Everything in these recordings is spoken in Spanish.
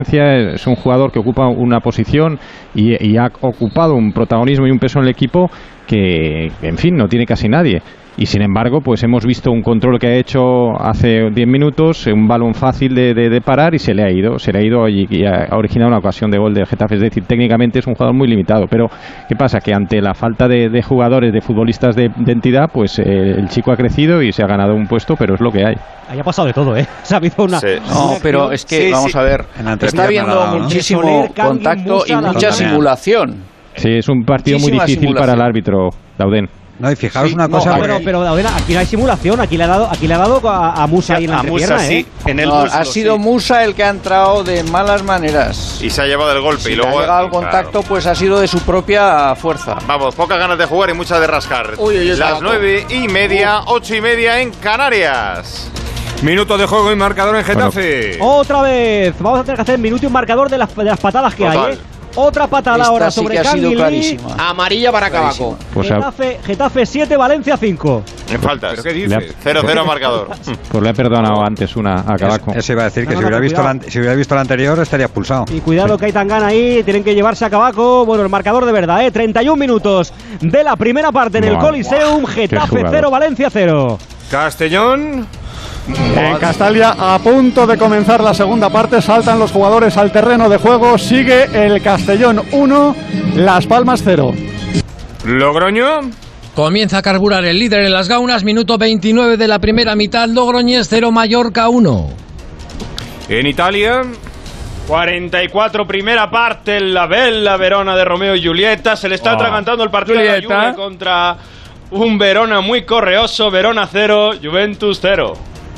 Es un jugador que ocupa una posición y ha ocupado un protagonismo y un peso en el equipo que, en fin, no tiene casi nadie. Y sin embargo, pues hemos visto un control que ha hecho hace 10 minutos, un balón fácil de parar y se le ha ido y ha originado una ocasión de gol del Getafe. Es decir, técnicamente es un jugador muy limitado. Pero, ¿qué pasa? Que ante la falta de jugadores, de futbolistas de entidad, pues el chico ha crecido y se ha ganado un puesto, pero es lo que hay. Ahí ha pasado de todo, ¿eh? Se ha habido una... Sí. No, pero es que, vamos a ver, está habiendo muchísimo contacto y mucha simulación. Sí, es un partido muy difícil para el árbitro, Dauden. No, y fijaros una cosa... Pero Dauden, aquí no hay simulación, aquí le ha dado a Musa ahí en la entrepierna, sí. Ha sido Musa el que ha entrado de malas maneras. Y se ha llevado el golpe. Si y luego ha llegado al contacto, pues ha sido de su propia fuerza. Vamos, pocas ganas de jugar y muchas de rascar. Las 9:30, 8:30 en Canarias. Minuto de juego y marcador en Getafe. Otra vez, vamos a tener que hacer minuto y un marcador de las patadas que hay, ¿eh? Otra patada ahora sobre Canguilí. Amarilla para Cabaco. Pues Getafe 7, Valencia 5. En faltas. ¿Pero qué dices? 0-0 marcador. Pues le ha perdonado antes una a Cabaco. Eso iba a decir que si hubiera visto la anterior estaría expulsado. Y cuidado que hay Tangana ahí, tienen que llevarse a Cabaco. Bueno, el marcador de verdad, 31 minutos de la primera parte en el Coliseum. Getafe 0, Valencia 0. Castellón. En Castalia, a punto de comenzar la segunda parte, saltan los jugadores al terreno de juego. Sigue el Castellón 1, Las Palmas 0. Logroño. Comienza a carburar el líder en las Gaunas, minuto 29 de la primera mitad. Logroñés 0, Mallorca 1. En Italia. 44 primera parte, la bella Verona de Romeo y Julieta. Se le está atragantando el partido de la Juve contra un Verona muy correoso. Verona 0, Juventus 0.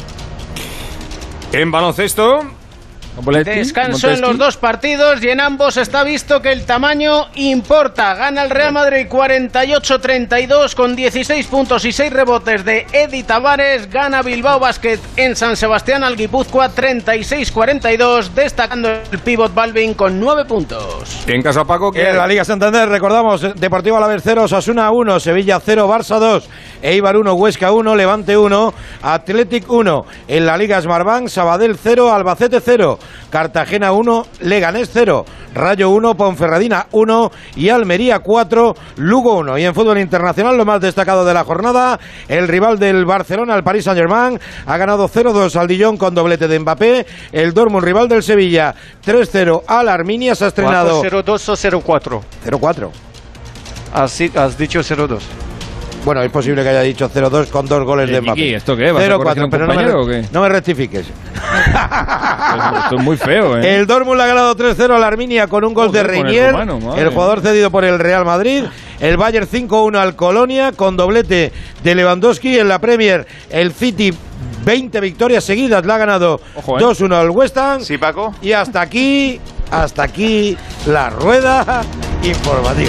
En baloncesto. Descanso en los dos partidos y en ambos está visto que el tamaño importa. Gana el Real Madrid 48-32 con 16 puntos y 6 rebotes de Edi Tavares. Gana Bilbao Basket en San Sebastián al Guipúzcoa 36-42, destacando el pívot Balvin con 9 puntos. En casa Paco, que en la Liga Santander, recordamos, Deportivo Alavés 0, Osasuna 1, Sevilla 0, Barça 2, Eibar 1, Huesca 1, Levante 1, Athletic 1. En la Liga Smartbank, Sabadell 0, Albacete 0, Cartagena 1, Leganés 0, Rayo 1, Ponferradina 1 y Almería 4, Lugo 1. Y en fútbol internacional, lo más destacado de la jornada, el rival del Barcelona, el Paris Saint-Germain, ha ganado 0-2 al Dijon con doblete de Mbappé. El Dortmund, rival del Sevilla, 3-0 al Arminia. Se ha estrenado 0-2 o 0-4. 0-4. Has dicho 0-2. Bueno, es posible que haya dicho 0-2 con 2 goles de Mbappé. ¿Esto qué? 0-4, pero no me rectifiques. Esto es muy feo, ¿eh? El Dortmund le ha ganado 3-0 a la Arminia con un gol de Reinier, el jugador cedido por el Real Madrid. El Bayern 5-1 al Colonia con doblete de Lewandowski. En la Premier, el City 20 victorias seguidas, le ha ganado 2-1 al West Ham. Sí, Paco. Y hasta aquí la rueda informativa.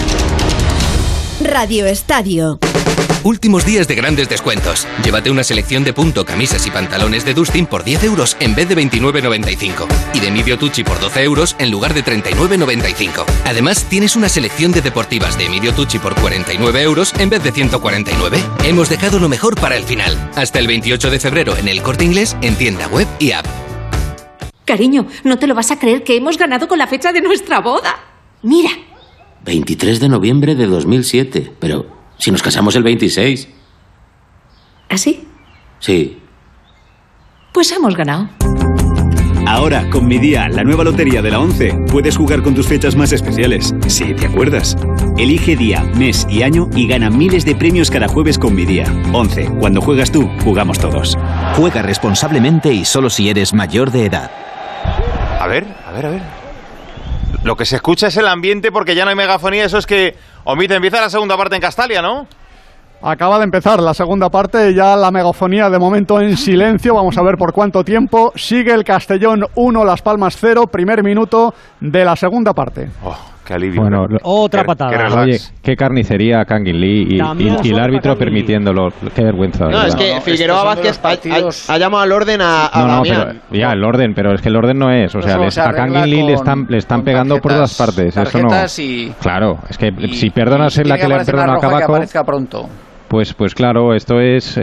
Radio Estadio. Últimos días de grandes descuentos. Llévate una selección de punto, camisas y pantalones de Dustin por 10 euros en vez de 29,95. Y de Emilio Tucci por 12 euros en lugar de 39,95. Además, tienes una selección de deportivas de Emilio Tucci por 49 euros en vez de 149. Hemos dejado lo mejor para el final. Hasta el 28 de febrero en El Corte Inglés, en tienda web y app. Cariño, no te lo vas a creer que hemos ganado con la fecha de nuestra boda. Mira. 23 de noviembre de 2007, pero si nos casamos el 26. ¿Ah, sí? Sí. Pues hemos ganado. Ahora, con Mi Día, la nueva lotería de la 11, puedes jugar con tus fechas más especiales, si te acuerdas. Elige día, mes y año y gana miles de premios cada jueves con Mi Día. 11. Cuando juegas tú, jugamos todos. Juega responsablemente y solo si eres mayor de edad. A ver. Lo que se escucha es el ambiente porque ya no hay megafonía. Eso es que empieza la segunda parte en Castalia, ¿no? Acaba de empezar la segunda parte, ya la megafonía de momento en silencio. Vamos a ver por cuánto tiempo. Sigue el Castellón 1, Las Palmas 0, primer minuto de la segunda parte. Qué alivio. Bueno, otra patada. Oye, qué carnicería Canguilí y el árbitro permitiéndolo. Qué vergüenza. No, es que Figueroa Vázquez ha llamado al orden a Damián. Pero, ya, el orden, pero es que el orden no es. O sea, a Canguilí le están pegando por todas partes. Eso no. Claro, es que si perdonas en la que le han perdonado a Cabaco. Pues claro, esto es.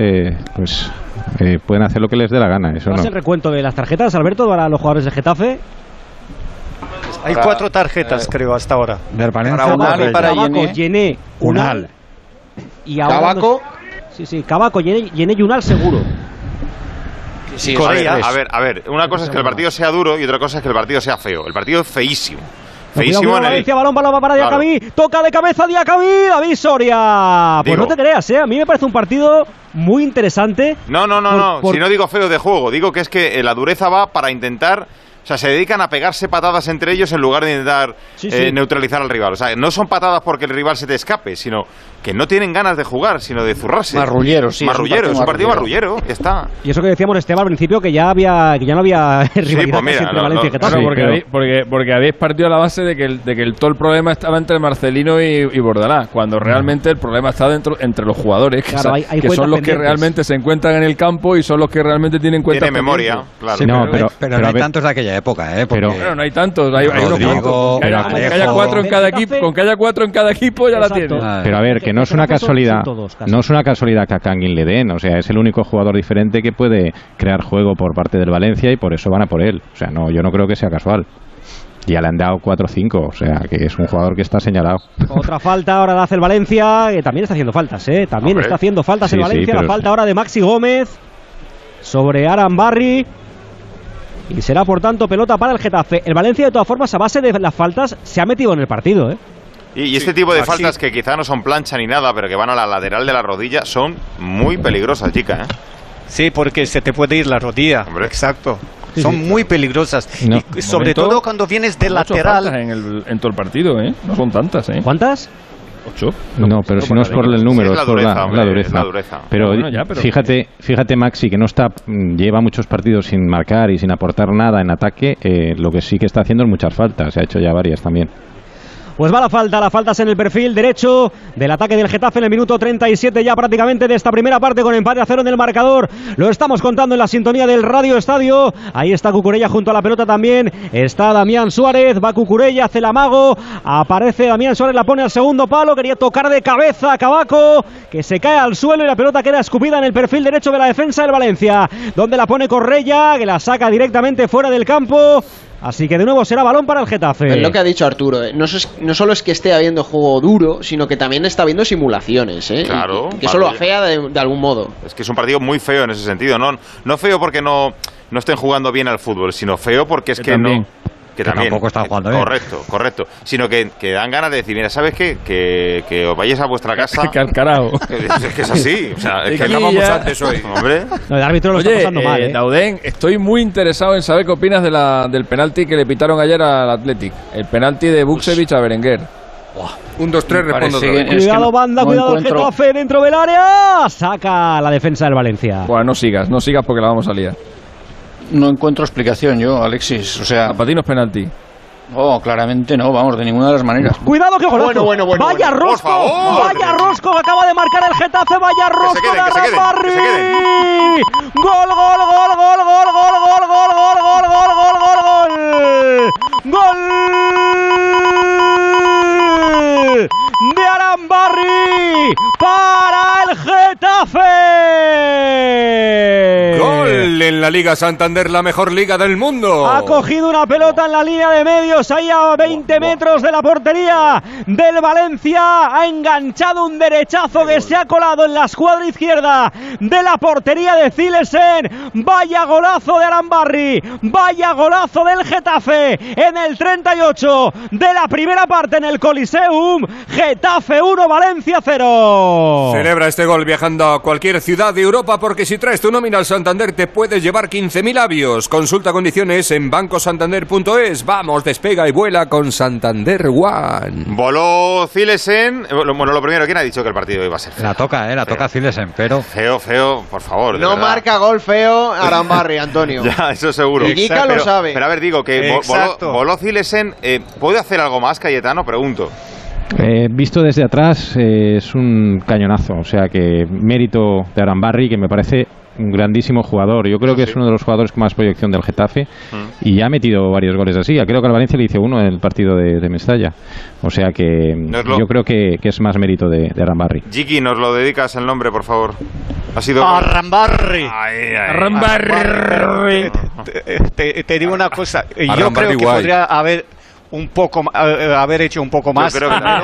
Pueden hacer lo que les dé la gana. Eso no. ¿Es el recuento de las tarjetas, Alberto, para los jugadores de Getafe? Hay 4 tarjetas, creo, hasta ahora. Para Unal y para Yené. Unal. Y ahora Cabaco. Sí, Cabaco, Yené y Unal seguro. Sí, a ver, una cosa es que el partido sea duro y otra cosa es que el partido sea feo. El partido es feísimo. Feísimo en Valencia, balón para Diacabí, toca de cabeza Diacabí, David Soria. Pues no te creas, a mí me parece un partido muy interesante. No, si no digo feo de juego, digo que es que la dureza va para intentar... O sea, se dedican a pegarse patadas entre ellos en lugar de intentar neutralizar al rival. O sea, no son patadas porque el rival se te escape, sino que no tienen ganas de jugar, sino de zurrarse. Marrulleros, sí. Es un partido marrullero, ya está. Y eso que decíamos, Esteban, al principio, que ya no había rivalidad entre Valencia y Getafe. Porque habéis partido a la base de que todo el problema estaba entre Marcelino y Bordalás, cuando realmente el problema está entre los jugadores, que son los que realmente se encuentran en el campo y son los que realmente tienen cuenta. Tiene memoria, claro. Sí, pero no hay tantos de aquella época, Pero no hay tantos, hay unos cuantos. Que haya 4 en cada equipo, con que haya 4 en cada equipo ya la tiene. Pero a ver, que no es una casualidad, que a Kangin le den, o sea, es el único jugador diferente que puede crear juego por parte del Valencia y por eso van a por él. O sea, yo no creo que sea casual. Ya le han dado 4 o 5, o sea, que es un jugador que está señalado. Otra falta ahora la hace el Valencia, que también está haciendo faltas, También está haciendo faltas el Valencia, la falta ahora de Maxi Gómez sobre Aran Barry. Y será, por tanto, pelota para el Getafe. El Valencia, de todas formas, a base de las faltas, se ha metido en el partido, Y este tipo de faltas que quizá no son plancha ni nada, pero que van a la lateral de la rodilla, son muy peligrosas, chica, Sí, porque se te puede ir la rodilla. Hombre. Exacto. Son muy peligrosas. Y sobre todo cuando vienes de lateral. En todo el partido, No son tantas, ¿Cuántas? 8. No, pero si no es por el número, es la dureza. Pero fíjate, Maxi, que lleva muchos partidos sin marcar y sin aportar nada en ataque. Lo que sí que está haciendo es muchas faltas. Se ha hecho ya varias también. Pues va la falta es en el perfil derecho del ataque del Getafe en el minuto 37 ya prácticamente de esta primera parte, con empate a 0 en el marcador. Lo estamos contando en la sintonía del Radio Estadio. Ahí está Cucurella junto a la pelota también. Está Damián Suárez, va Cucurella, hace el amago, aparece Damián Suárez, la pone al segundo palo, quería tocar de cabeza a Cabaco, que se cae al suelo y la pelota queda escupida en el perfil derecho de la defensa del Valencia, donde la pone Correia, que la saca directamente fuera del campo. Así que de nuevo será balón para el Getafe. Es lo que ha dicho Arturo, no solo es que esté habiendo juego duro, sino que también está habiendo simulaciones, Claro. Que eso lo afea de algún modo. Es que es un partido muy feo en ese sentido, no feo porque no estén jugando bien al fútbol, sino feo porque es que también. Que tampoco están jugando bien. Correcto. Sino que dan ganas de decir, mira, ¿sabes qué? Que os vayáis a vuestra casa. Que al carajo. Es que es así. O sea, es que hablábamos antes hoy. Hombre. No, el árbitro lo está pasando mal, Dauden, estoy muy interesado en saber qué opinas del penalti que le pitaron ayer al Athletic. El penalti de Buksevich a Berenguer. 1, 2, 3, respondo. Cuidado, banda, cuidado el Getafe dentro del área. Saca la defensa del Valencia. Bueno, no sigas porque la vamos a liar. No encuentro explicación yo, Alexis. O sea, para ti no es penalti. Oh, claramente no, vamos, de ninguna de las maneras. Cuidado, que golazo. Bueno. Vaya rosco, vaya rosco que acaba de marcar el Getafe, vaya rosco de Aran Barry. Gol. De Aran Barry para el Getafe. Gol en la Liga Santander, la mejor liga del mundo. Ha cogido una pelota en la línea de medios, ahí a 20 metros de la portería del Valencia. Ha enganchado un derechazo que se ha colado en la escuadra izquierda de la portería de Zilesen. Vaya golazo de Aran Barry, vaya golazo del Getafe en el 38 de la primera parte en el Coliseum. Getafe 1, Valencia 0. Celebra este gol viajando a cualquier ciudad de Europa, porque si traes tu nómina al Santander te puedes llevar 15.000 avios. Consulta condiciones en bancosantander.es. Vamos, despega y vuela con Santander One. Voló Zilesen. Bueno, lo primero, ¿quién ha dicho que el partido iba a ser feo? La toca Zilesen, pero... Feo, por favor. No marca gol feo Aran Barry, Antonio. Ya, eso seguro. Y Dica lo sabe. Pero a ver, digo que voló Zilesen. ¿Puede hacer algo más, Cayetano? Pregunto. Visto desde atrás es un cañonazo, o sea que mérito de Aran Barry, que me parece un grandísimo jugador. Yo creo que es uno de los jugadores con más proyección del Getafe y ha metido varios goles así. Creo que al Valencia le hice uno en el partido de Mestalla. O sea que yo creo que es más mérito de Arambarri. Jiki, ¿nos lo dedicas el nombre, por favor? Ha sido Arambarri. Arambarri. Te digo una cosa. Yo creo que podría haber hecho un poco más.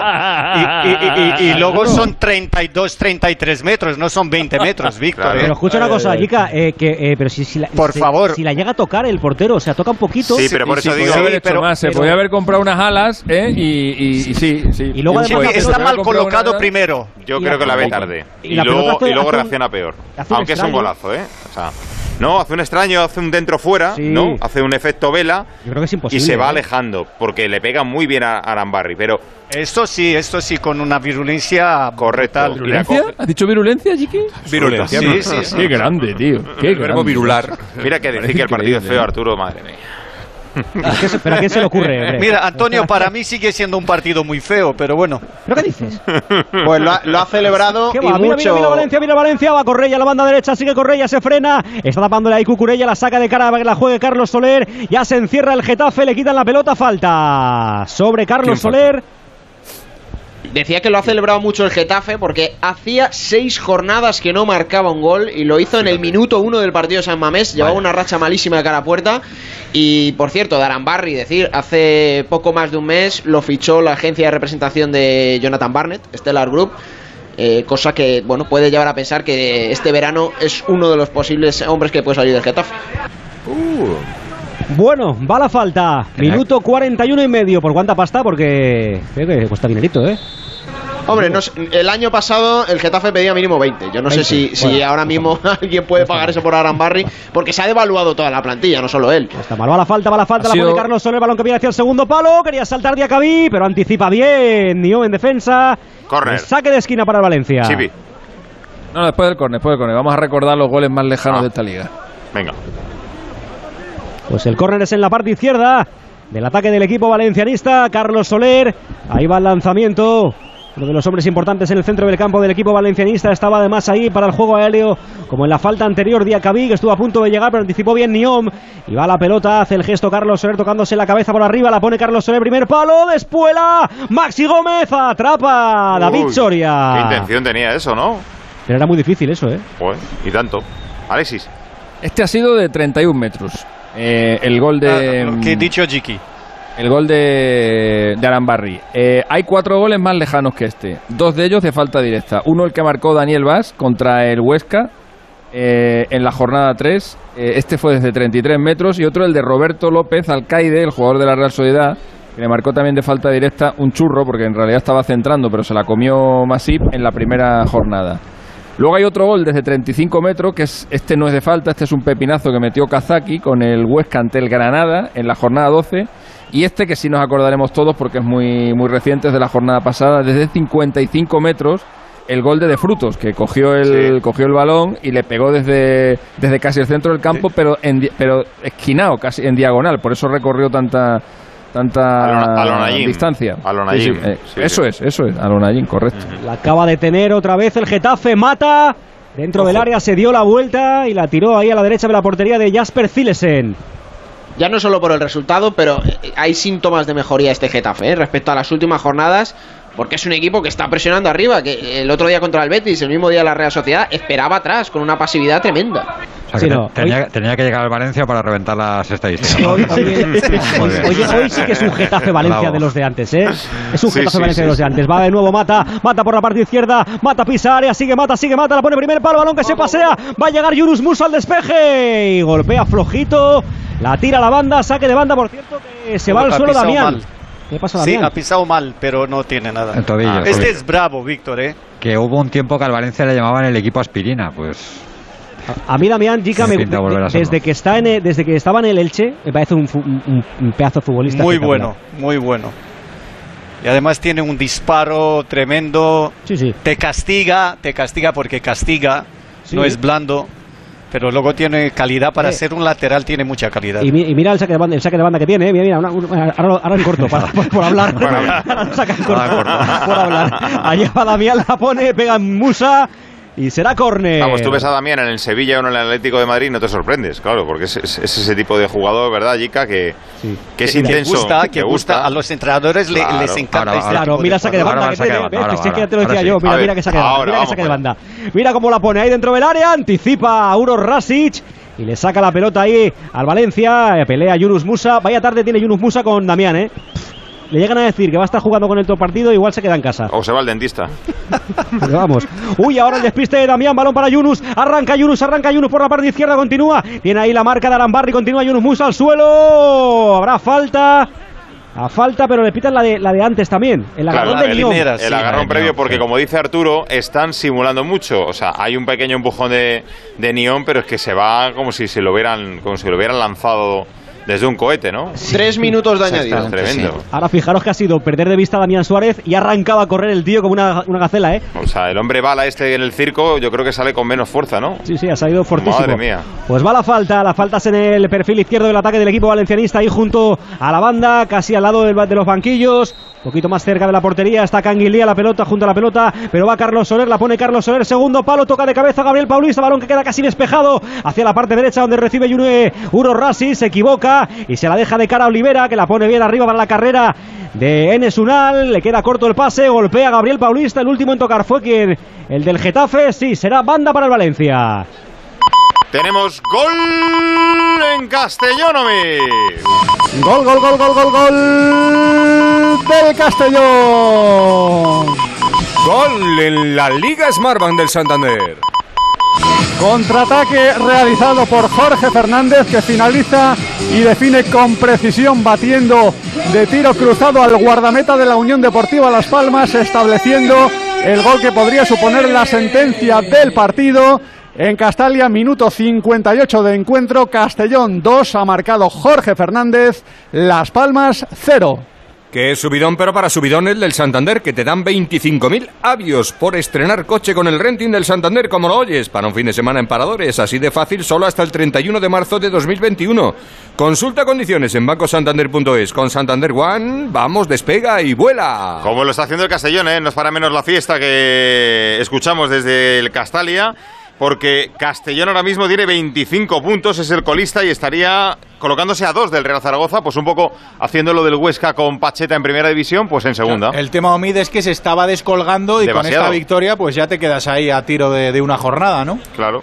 Y luego son 32, 33 metros, no son 20 metros, Víctor. Claro. Pero escucha una cosa, Jica, pero por favor. Si la llega a tocar el portero, o sea, toca un poquito. Sí, pero por eso digo. Se podía haber comprado unas alas, y sí. Y luego está mal colocado primero. Yo creo que la ve tarde. Y luego reacciona peor. Aunque es un golazo, O sea, no, hace un extraño, hace un dentro-fuera, ¿no? Hace un efecto vela. Yo creo que es imposible. Y se va alejando, porque le pega muy bien a Arambarri, pero... Esto sí, con una virulencia correcta. ¿Virulencia? ¿Has dicho virulencia, Jiki? Virulencia. Sí. Qué grande, tío. Qué verbo virular. Mira que decir que el partido es feo, Arturo, madre mía. ¿Pero a quién se le ocurre? Mira, Antonio, para mí sigue siendo un partido muy feo, pero bueno. ¿Pero qué dices? Pues lo ha celebrado y mucho. Mira Valencia, va Correia a la banda derecha, sigue Correia, se frena, está tapándole ahí Cucurella, la saca de cara para que la juegue Carlos Soler, ya se encierra el Getafe, le quitan la pelota, falta sobre Carlos Soler. Decía que lo ha celebrado mucho el Getafe porque hacía 6 jornadas que no marcaba un gol y lo hizo en el minuto 1 del partido de San Mamés. Llevaba una racha malísima de cara a puerta. Y por cierto, de Arambarri, hace poco más de un mes lo fichó la agencia de representación de Jonathan Barnett, Stellar Group, cosa que puede llevar a pensar que este verano es uno de los posibles hombres que puede salir del Getafe. Bueno, va la falta. Minuto 41 y medio. ¿Por cuánta pasta? Porque creo que cuesta dinerito, Hombre, el año pasado el Getafe pedía mínimo 20. Yo no sé si ahora mismo alguien puede pagar eso por Arambarri, porque se ha devaluado toda la plantilla, no solo él. Está mal, va la falta, la pone Carlos Soler, balón que viene hacia el segundo palo. Quería saltar Diacabí, pero anticipa bien Nio en defensa. Corner. Saque de esquina para el Valencia. Chibi. No, después del córner. Vamos a recordar los goles más lejanos de esta liga. Venga. Pues el córner es en la parte izquierda del ataque del equipo valencianista. Carlos Soler, ahí va el lanzamiento. Uno de los hombres importantes en el centro del campo del equipo valencianista. Estaba además ahí para el juego aéreo, como en la falta anterior Diacabí, que estuvo a punto de llegar, pero anticipó bien Niom. Y va la pelota, hace el gesto Carlos Soler tocándose la cabeza por arriba. La pone Carlos Soler, primer palo, despuela. Maxi Gómez atrapa a David Soria. Qué intención tenía eso, ¿no? Pero era muy difícil eso, Joder, y tanto. Alexis. Este ha sido de 31 metros. El gol de... Lo que he dicho, Jiki. El gol de Arambarri. Hay 4 goles más lejanos que este. 2 de ellos de falta directa. Uno el que marcó Daniel Vaz contra el Huesca en la jornada 3. Este fue desde 33 metros. Y otro el de Roberto López Alcaide, el jugador de la Real Sociedad, que le marcó también de falta directa un churro, porque en realidad estaba centrando, pero se la comió Masip en la primera jornada. Luego hay otro gol desde 35 metros, que este no es de falta, este es un pepinazo que metió Kazaki con el Huesca ante el Granada en la jornada 12. Y este que sí nos acordaremos todos porque es muy, muy reciente, es de la jornada pasada, desde 55 metros, el gol de Frutos, que cogió el balón y le pegó desde casi el centro del campo, pero esquinado, casi en diagonal, por eso recorrió tanta distancia. Eso es, Alonayín, correcto. La acaba de tener otra vez el Getafe, Mata dentro del área, se dio la vuelta y la tiró ahí a la derecha de la portería de Jasper Cillesen. Ya no solo por el resultado, pero hay síntomas de mejoría este Getafe respecto a las últimas jornadas, porque es un equipo que está presionando arriba, que el otro día contra el Betis, el mismo día la Real Sociedad, esperaba atrás con una pasividad tremenda. O sea, que tenía que llegar al Valencia para reventar las estadísticas. Hoy sí que es un Getafe Valencia de los de antes, Es un Getafe Valencia de los de antes. Va de nuevo Mata por la parte izquierda, Mata pisa área, sigue Mata, la pone primer palo, balón que se pasea, va a llegar Yunus Musa al despeje y golpea flojito, la tira a la banda, saque de banda, por cierto, que se va al suelo Damián. ¿Qué pasa, Damián? Sí, ha pisado mal, pero no tiene nada. Este es bravo, Víctor, Que hubo un tiempo que al Valencia le llamaban el equipo aspirina, pues... A mí Damián Jica, desde que estaba en el Elche, me parece un pedazo de futbolista. Muy bueno. Y además tiene un disparo tremendo. Sí. Te castiga porque castiga, no es blando. Pero luego tiene calidad para ser un lateral, tiene mucha calidad. Y mira el saque de banda que tiene, mira, ahora en corto, por hablar. Ahora saca en corto, por hablar. Allá va Damián, la pone, pega en Musa y será córner. Vamos, tú ves a Damián en el Sevilla o en el Atlético de Madrid, no te sorprendes, claro, porque es ese tipo de jugador, ¿verdad, Jica? Que es intenso. Que gusta, a los entrenadores les encanta. Claro, mira saque de banda que tiene. Que te lo decía yo, mira que saque de banda. Mira que saque de banda. Mira cómo la pone ahí dentro del área, anticipa a Uros Rasic y le saca la pelota ahí al Valencia. Pelea Yunus Musa. Vaya tarde tiene Yunus Musa con Damián, Le llegan a decir que va a estar jugando con el todo partido, igual se queda en casa. O se va al dentista. Pero vamos. Uy, ahora el despiste de Damián, balón para Yunus. Arranca Yunus por la parte izquierda, continúa. Tiene ahí la marca de Arambarri, continúa Yunus Musa al suelo. Habrá falta. A falta, pero le pitan la de antes también. El agarrón de Nión. El agarrón previo, porque como dice Arturo, están simulando mucho. O sea, hay un pequeño empujón de Nión, pero es que se va como si lo hubieran lanzado desde un cohete, ¿no? 3 minutos de añadido. Tremendo. Sí. Ahora fijaros que ha sido perder de vista a Damián Suárez y ha arrancado a correr el tío como una gacela, O sea, el hombre bala en el circo, yo creo que sale con menos fuerza, ¿no? Sí, ha salido fortísimo. Madre mía. Pues va la faltas en el perfil izquierdo del ataque del equipo valencianista, ahí junto a la banda, casi al lado de los banquillos. Un poquito más cerca de la portería está Canguilía, la pelota, junto a la pelota, pero va Carlos Soler, la pone Carlos Soler, segundo palo, toca de cabeza Gabriel Paulista, balón que queda casi despejado hacia la parte derecha donde recibe Uros Rasic, se equivoca y se la deja de cara a Olivera, que la pone bien arriba para la carrera de Enes Unal, le queda corto el pase, golpea a Gabriel Paulista, el último en tocar fue el del Getafe, sí, será banda para el Valencia. Tenemos gol en Castellón, Gol del Castellón. Gol en la Liga Smartbank del Santander. Contraataque realizado por Jorge Fernández, que finaliza y define con precisión, batiendo de tiro cruzado al guardameta de la Unión Deportiva Las Palmas, estableciendo el gol que podría suponer la sentencia del partido. En Castalia, minuto 58 de encuentro, Castellón 2, ha marcado Jorge Fernández, Las Palmas 0. Qué subidón, pero para subidones del Santander, que te dan 25.000 avios por estrenar coche con el renting del Santander, como lo oyes, para un fin de semana en Paradores, así de fácil, solo hasta el 31 de marzo de 2021. Consulta condiciones en bancosantander.es. Con Santander One, vamos, despega y vuela. Como lo está haciendo el Castellón, no es para menos la fiesta que escuchamos desde el Castalia, porque Castellón ahora mismo tiene 25 puntos, es el colista y estaría colocándose a 2 del Real Zaragoza, pues un poco haciendo lo del Huesca con Pacheta en primera división, pues en segunda. El tema, Omid, es que se estaba descolgando y demasiado. Con esta victoria pues ya te quedas ahí a tiro de una jornada, ¿no? Claro.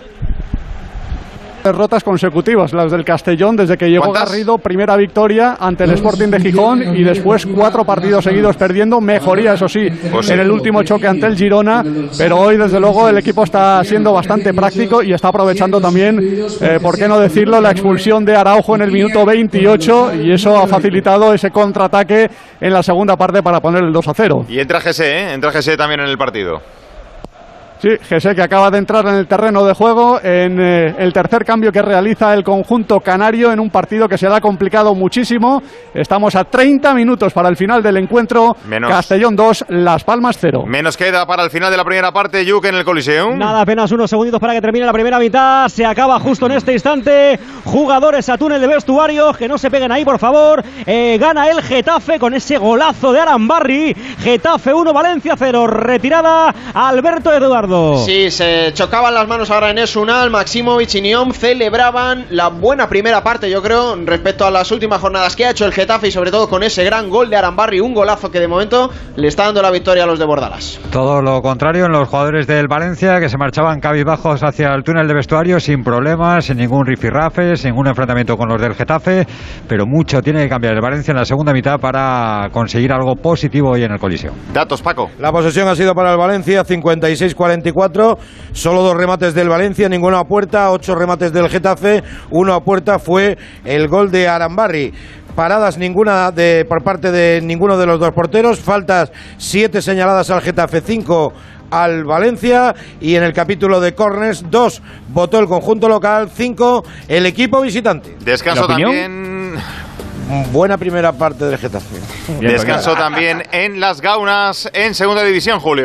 Derrotas consecutivas, las del Castellón, desde que llegó Garrido, primera victoria ante el Sporting de Gijón y después 4 partidos seguidos perdiendo, mejoría eso sí, en el último choque ante el Girona, pero hoy desde luego el equipo está siendo bastante práctico y está aprovechando también, por qué no decirlo, la expulsión de Araujo en el minuto 28 y eso ha facilitado ese contraataque en la segunda parte para poner el 2-0. Y entra Gese también en el partido. Sí, Gese, que acaba de entrar en el terreno de juego en el tercer cambio que realiza el conjunto canario en un partido que se le ha complicado muchísimo. Estamos a 30 minutos para el final del encuentro. Castellón 2, Las Palmas 0. Menos queda para el final de la primera parte, Yuk, en el Coliseum. Nada, apenas unos segunditos para que termine la primera mitad. Se acaba justo en este instante. Jugadores a túnel de vestuario, que no se peguen ahí, por favor. Gana el Getafe con ese golazo de Arambarri. Getafe 1, Valencia 0. Retirada Alberto Eduardo. Sí, se chocaban las manos ahora en Esunal, Maximovic y Nión celebraban la buena primera parte, yo creo, respecto a las últimas jornadas que ha hecho el Getafe y sobre todo con ese gran gol de Arambarri, un golazo que de momento le está dando la victoria a los de Bordalas. Todo lo contrario en los jugadores del Valencia, que se marchaban cabizbajos hacia el túnel de vestuario sin problemas, sin ningún rifirrafe, sin ningún enfrentamiento con los del Getafe, pero mucho tiene que cambiar el Valencia en la segunda mitad para conseguir algo positivo hoy en el Coliseo. Datos, Paco. La posesión ha sido para el Valencia, 56-44, solo 2 remates del Valencia, ninguno a puerta, 8 remates del Getafe, 1 a puerta, fue el gol de Arambarri. Paradas ninguna por parte de ninguno de los dos porteros, faltas 7 señaladas al Getafe, 5 al Valencia, y en el capítulo de córners 2 votó el conjunto local, 5 el equipo visitante. Descanso también. Buena primera parte del Getafe. Descanso también en Las Gaunas, en segunda división, Julio.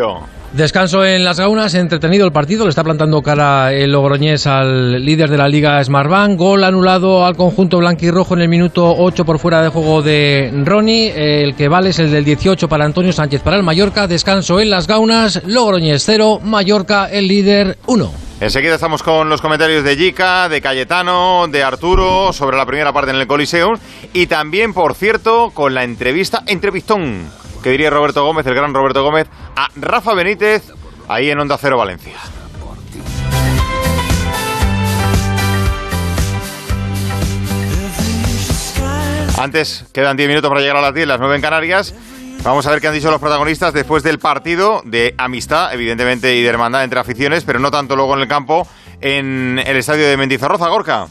Descanso en Las Gaunas, entretenido el partido, le está plantando cara el logroñés al líder de la Liga Smartbank. Gol anulado al conjunto blanquirrojo en el minuto 8 por fuera de juego de Ronnie. El que vale es el del 18 para Antonio Sánchez para el Mallorca. Descanso en Las Gaunas, Logroñés 0, Mallorca el líder 1. Enseguida estamos con los comentarios de Jica, de Cayetano, de Arturo sobre la primera parte en el Coliseum y también, por cierto, con la entrevistón, que diría Roberto Gómez, el gran Roberto Gómez, a Rafa Benítez, ahí en Onda Cero Valencia. Antes, quedan 10 minutos para llegar a las 10, las 9 en Canarias. Vamos a ver qué han dicho los protagonistas después del partido de amistad, evidentemente, y de hermandad entre aficiones, pero no tanto luego en el campo, en el estadio de Mendizorroza. Gorka.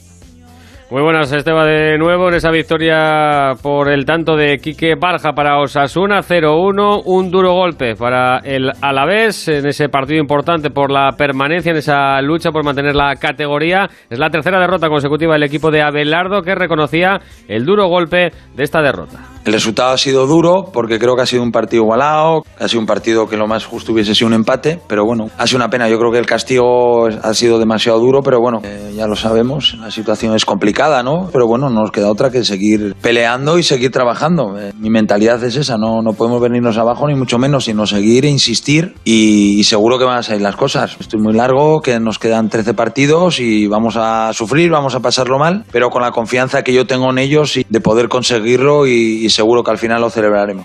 Muy buenas, Esteban, de nuevo en esa victoria por el tanto de Quique Barja para Osasuna, 0-1, un duro golpe para el Alavés en ese partido importante por la permanencia, en esa lucha por mantener la categoría. Es la tercera derrota consecutiva del equipo de Abelardo, que reconocía el duro golpe de esta derrota. El resultado ha sido duro porque creo que ha sido un partido igualado, ha sido un partido que lo más justo hubiese sido un empate, pero bueno, ha sido una pena. Yo creo que el castigo ha sido demasiado duro, pero bueno, ya lo sabemos, la situación es complicada, ¿no? Pero bueno, no nos queda otra que seguir peleando y seguir trabajando. Mi mentalidad es esa, no podemos venirnos abajo ni mucho menos, sino seguir e insistir y seguro que van a salir las cosas. Esto es muy largo, que nos quedan 13 partidos y vamos a sufrir, vamos a pasarlo mal, pero con la confianza que yo tengo en ellos y de poder conseguirlo y seguro que al final lo celebraremos.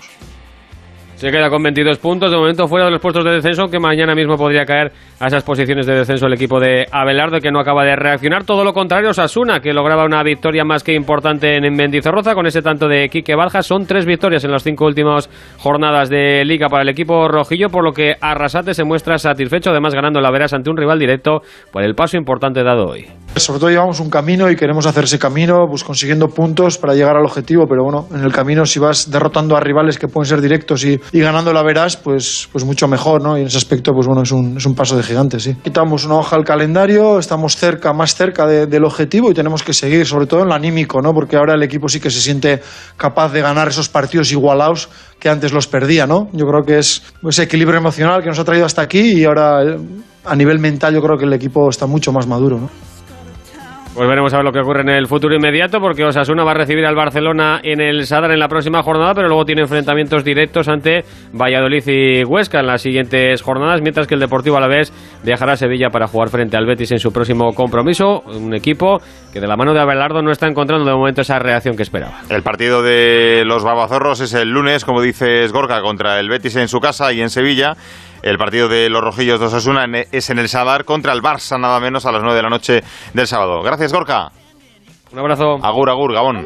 Se queda con 22 puntos, de momento fuera de los puestos de descenso, que mañana mismo podría caer a esas posiciones de descenso el equipo de Abelardo, que no acaba de reaccionar. Todo lo contrario, Osasuna, que lograba una victoria más que importante en Mendizorroza con ese tanto de Quique Barja. Son 3 victorias en las 5 últimas jornadas de Liga para el equipo rojillo, por lo que Arrasate se muestra satisfecho, además ganando la Veras ante un rival directo por el paso importante dado hoy. Sobre todo llevamos un camino y queremos hacer ese camino, pues consiguiendo puntos para llegar al objetivo, pero bueno, en el camino si vas derrotando a rivales que pueden ser directos y ganando la Veras, pues mucho mejor, ¿no? Y en ese aspecto, pues bueno, es un paso de gigante, sí. Quitamos una hoja al calendario, estamos más cerca del objetivo y tenemos que seguir, sobre todo en lo anímico, ¿no? Porque ahora el equipo sí que se siente capaz de ganar esos partidos igualados que antes los perdía, ¿no? Yo creo que es ese equilibrio emocional que nos ha traído hasta aquí y ahora a nivel mental yo creo que el equipo está mucho más maduro, ¿no? Pues veremos a ver lo que ocurre en el futuro inmediato, porque Osasuna va a recibir al Barcelona en el Sadar en la próxima jornada, pero luego tiene enfrentamientos directos ante Valladolid y Huesca en las siguientes jornadas, mientras que el Deportivo Alavés viajará a Sevilla para jugar frente al Betis en su próximo compromiso, un equipo que de la mano de Abelardo no está encontrando de momento esa reacción que esperaba. El partido de los babazorros es el lunes, como dices, Gorka, contra el Betis en su casa y en Sevilla. El partido de los rojillos de Osasuna es en el Sadar contra el Barça, nada menos, a las 9 de la noche del sábado. Gracias, Gorka. Un abrazo. Agur, agur, Gabón.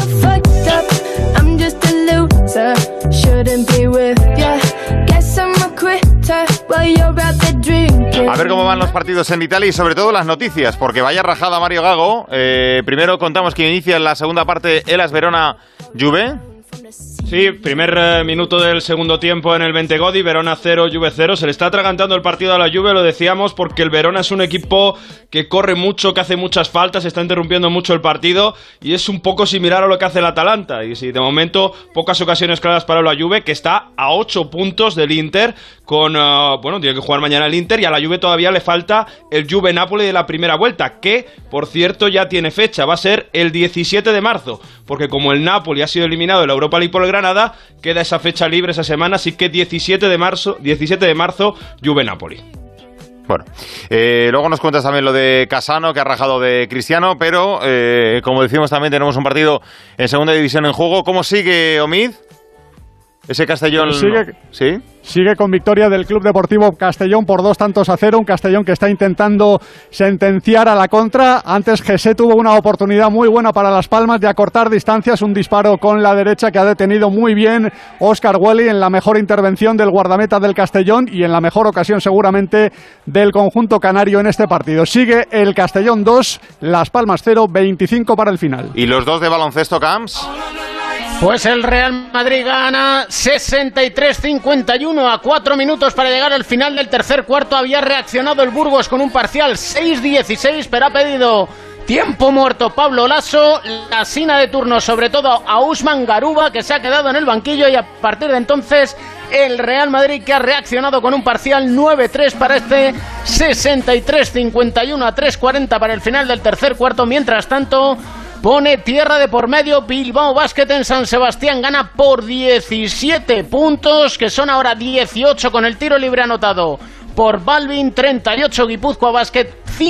A ver cómo van los partidos en Italia y sobre todo las noticias, porque vaya rajada Mario Gago. Primero contamos que inicia en la segunda parte Hellas Verona-Juve. Sí, primer minuto del segundo tiempo en el Bentegodi, Verona 0, Juve 0. Se le está atragantando el partido a la Juve, lo decíamos, porque el Verona es un equipo que corre mucho, que hace muchas faltas, está interrumpiendo mucho el partido y es un poco similar a lo que hace el Atalanta. Y si de momento pocas ocasiones claras para la Juve, que está a 8 puntos del Inter, tiene que jugar mañana el Inter y a la Juve todavía le falta el Juve-Napoli de la primera vuelta, que, por cierto, ya tiene fecha, va a ser el 17 de marzo, porque como el Napoli ha sido eliminado de la Europa League por el Granada, queda esa fecha libre esa semana, así que 17 de marzo, Juve-Napoli. Bueno, luego nos cuentas también lo de Casano, que ha rajado de Cristiano, pero como decimos también tenemos un partido en segunda división en juego. ¿Cómo sigue Omid? Ese Castellón... ¿Sí? Sigue con victoria del Club Deportivo Castellón por 2-0, un Castellón que está intentando sentenciar a la contra. Antes José tuvo una oportunidad muy buena para Las Palmas de acortar distancias, un disparo con la derecha que ha detenido muy bien Óscar Welly en la mejor intervención del guardameta del Castellón y en la mejor ocasión seguramente del conjunto canario en este partido. Sigue el Castellón 2, Las Palmas 0, 25 para el final. ¿Y los dos de baloncesto, Camps? Pues el Real Madrid gana 63-51 a 4 minutos para llegar al final del tercer cuarto. Había reaccionado el Burgos con un parcial 6-16, pero ha pedido Tiempo muerto Pablo Lasso, la sina de turno sobre todo a Usman Garuba, que se ha quedado en el banquillo, y a partir de entonces el Real Madrid, que ha reaccionado con un parcial 9-3 para este 63-51 a 3-40 para el final del tercer cuarto. Mientras tanto, pone tierra de por medio Bilbao Basket en San Sebastián, gana por 17 puntos, que son ahora 18 con el tiro libre anotado por Balvin, 38 Guipúzcoa Basket,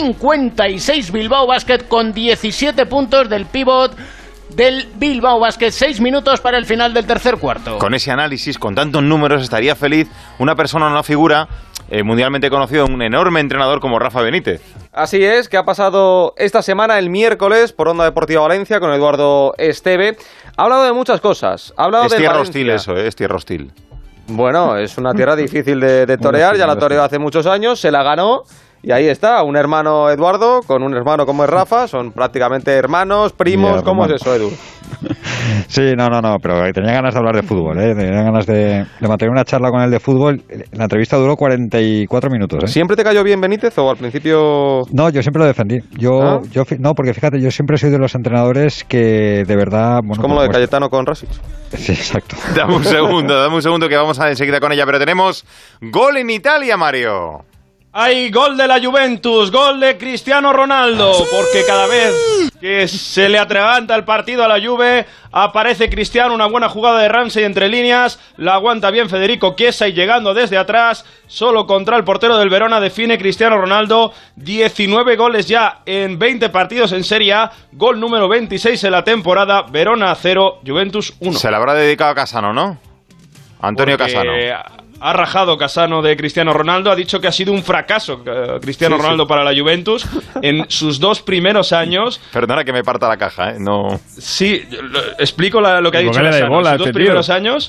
56 Bilbao Basket con 17 puntos del pívot del Bilbao Basket. 6 minutos para el final del tercer cuarto. Con ese análisis, con tantos números, estaría feliz una persona, una figura mundialmente conocido, un enorme entrenador como Rafa Benítez. Así es, que ha pasado esta semana, el miércoles, por Onda Deportiva Valencia, con Eduardo Esteve. Ha hablado de muchas cosas. Ha hablado de tierra hostil eso, es tierra hostil. Bueno, es una tierra difícil de torear, ya la toreó hace muchos años, se la ganó. Y ahí está, un hermano Eduardo con un hermano como es Rafa, son prácticamente hermanos, primos, ¿cómo es eso, Edu? Sí, no, pero tenía ganas de hablar de fútbol, tenía ganas de mantener una charla con él de fútbol. La entrevista duró 44 minutos. ¿Siempre te cayó bien Benítez o al principio...? No, yo siempre lo defendí. No, porque fíjate, yo siempre soy de los entrenadores que de verdad... Bueno, es como lo de Cayetano con Rasic. Sí, exacto. Dame un segundo que vamos a enseguida con ella, pero tenemos gol en Italia, Mario. Hay gol de la Juventus, gol de Cristiano Ronaldo, porque cada vez que se le atraganta el partido a la Juve, aparece Cristiano, una buena jugada de Ramsey entre líneas, la aguanta bien Federico Chiesa y llegando desde atrás, solo contra el portero del Verona, define Cristiano Ronaldo. 19 goles ya en 20 partidos en Serie A, gol número 26 en la temporada. Verona 0, Juventus 1. Se le habrá dedicado a Casano, ¿no? Antonio Casano. Ha rajado Casano de Cristiano Ronaldo, ha dicho que ha sido un fracaso Cristiano Ronaldo para la Juventus en sus 2 primeros años. Perdona que me parta la caja, no. Sí, explico lo que ha dicho Casano. En sus 2 primeros años,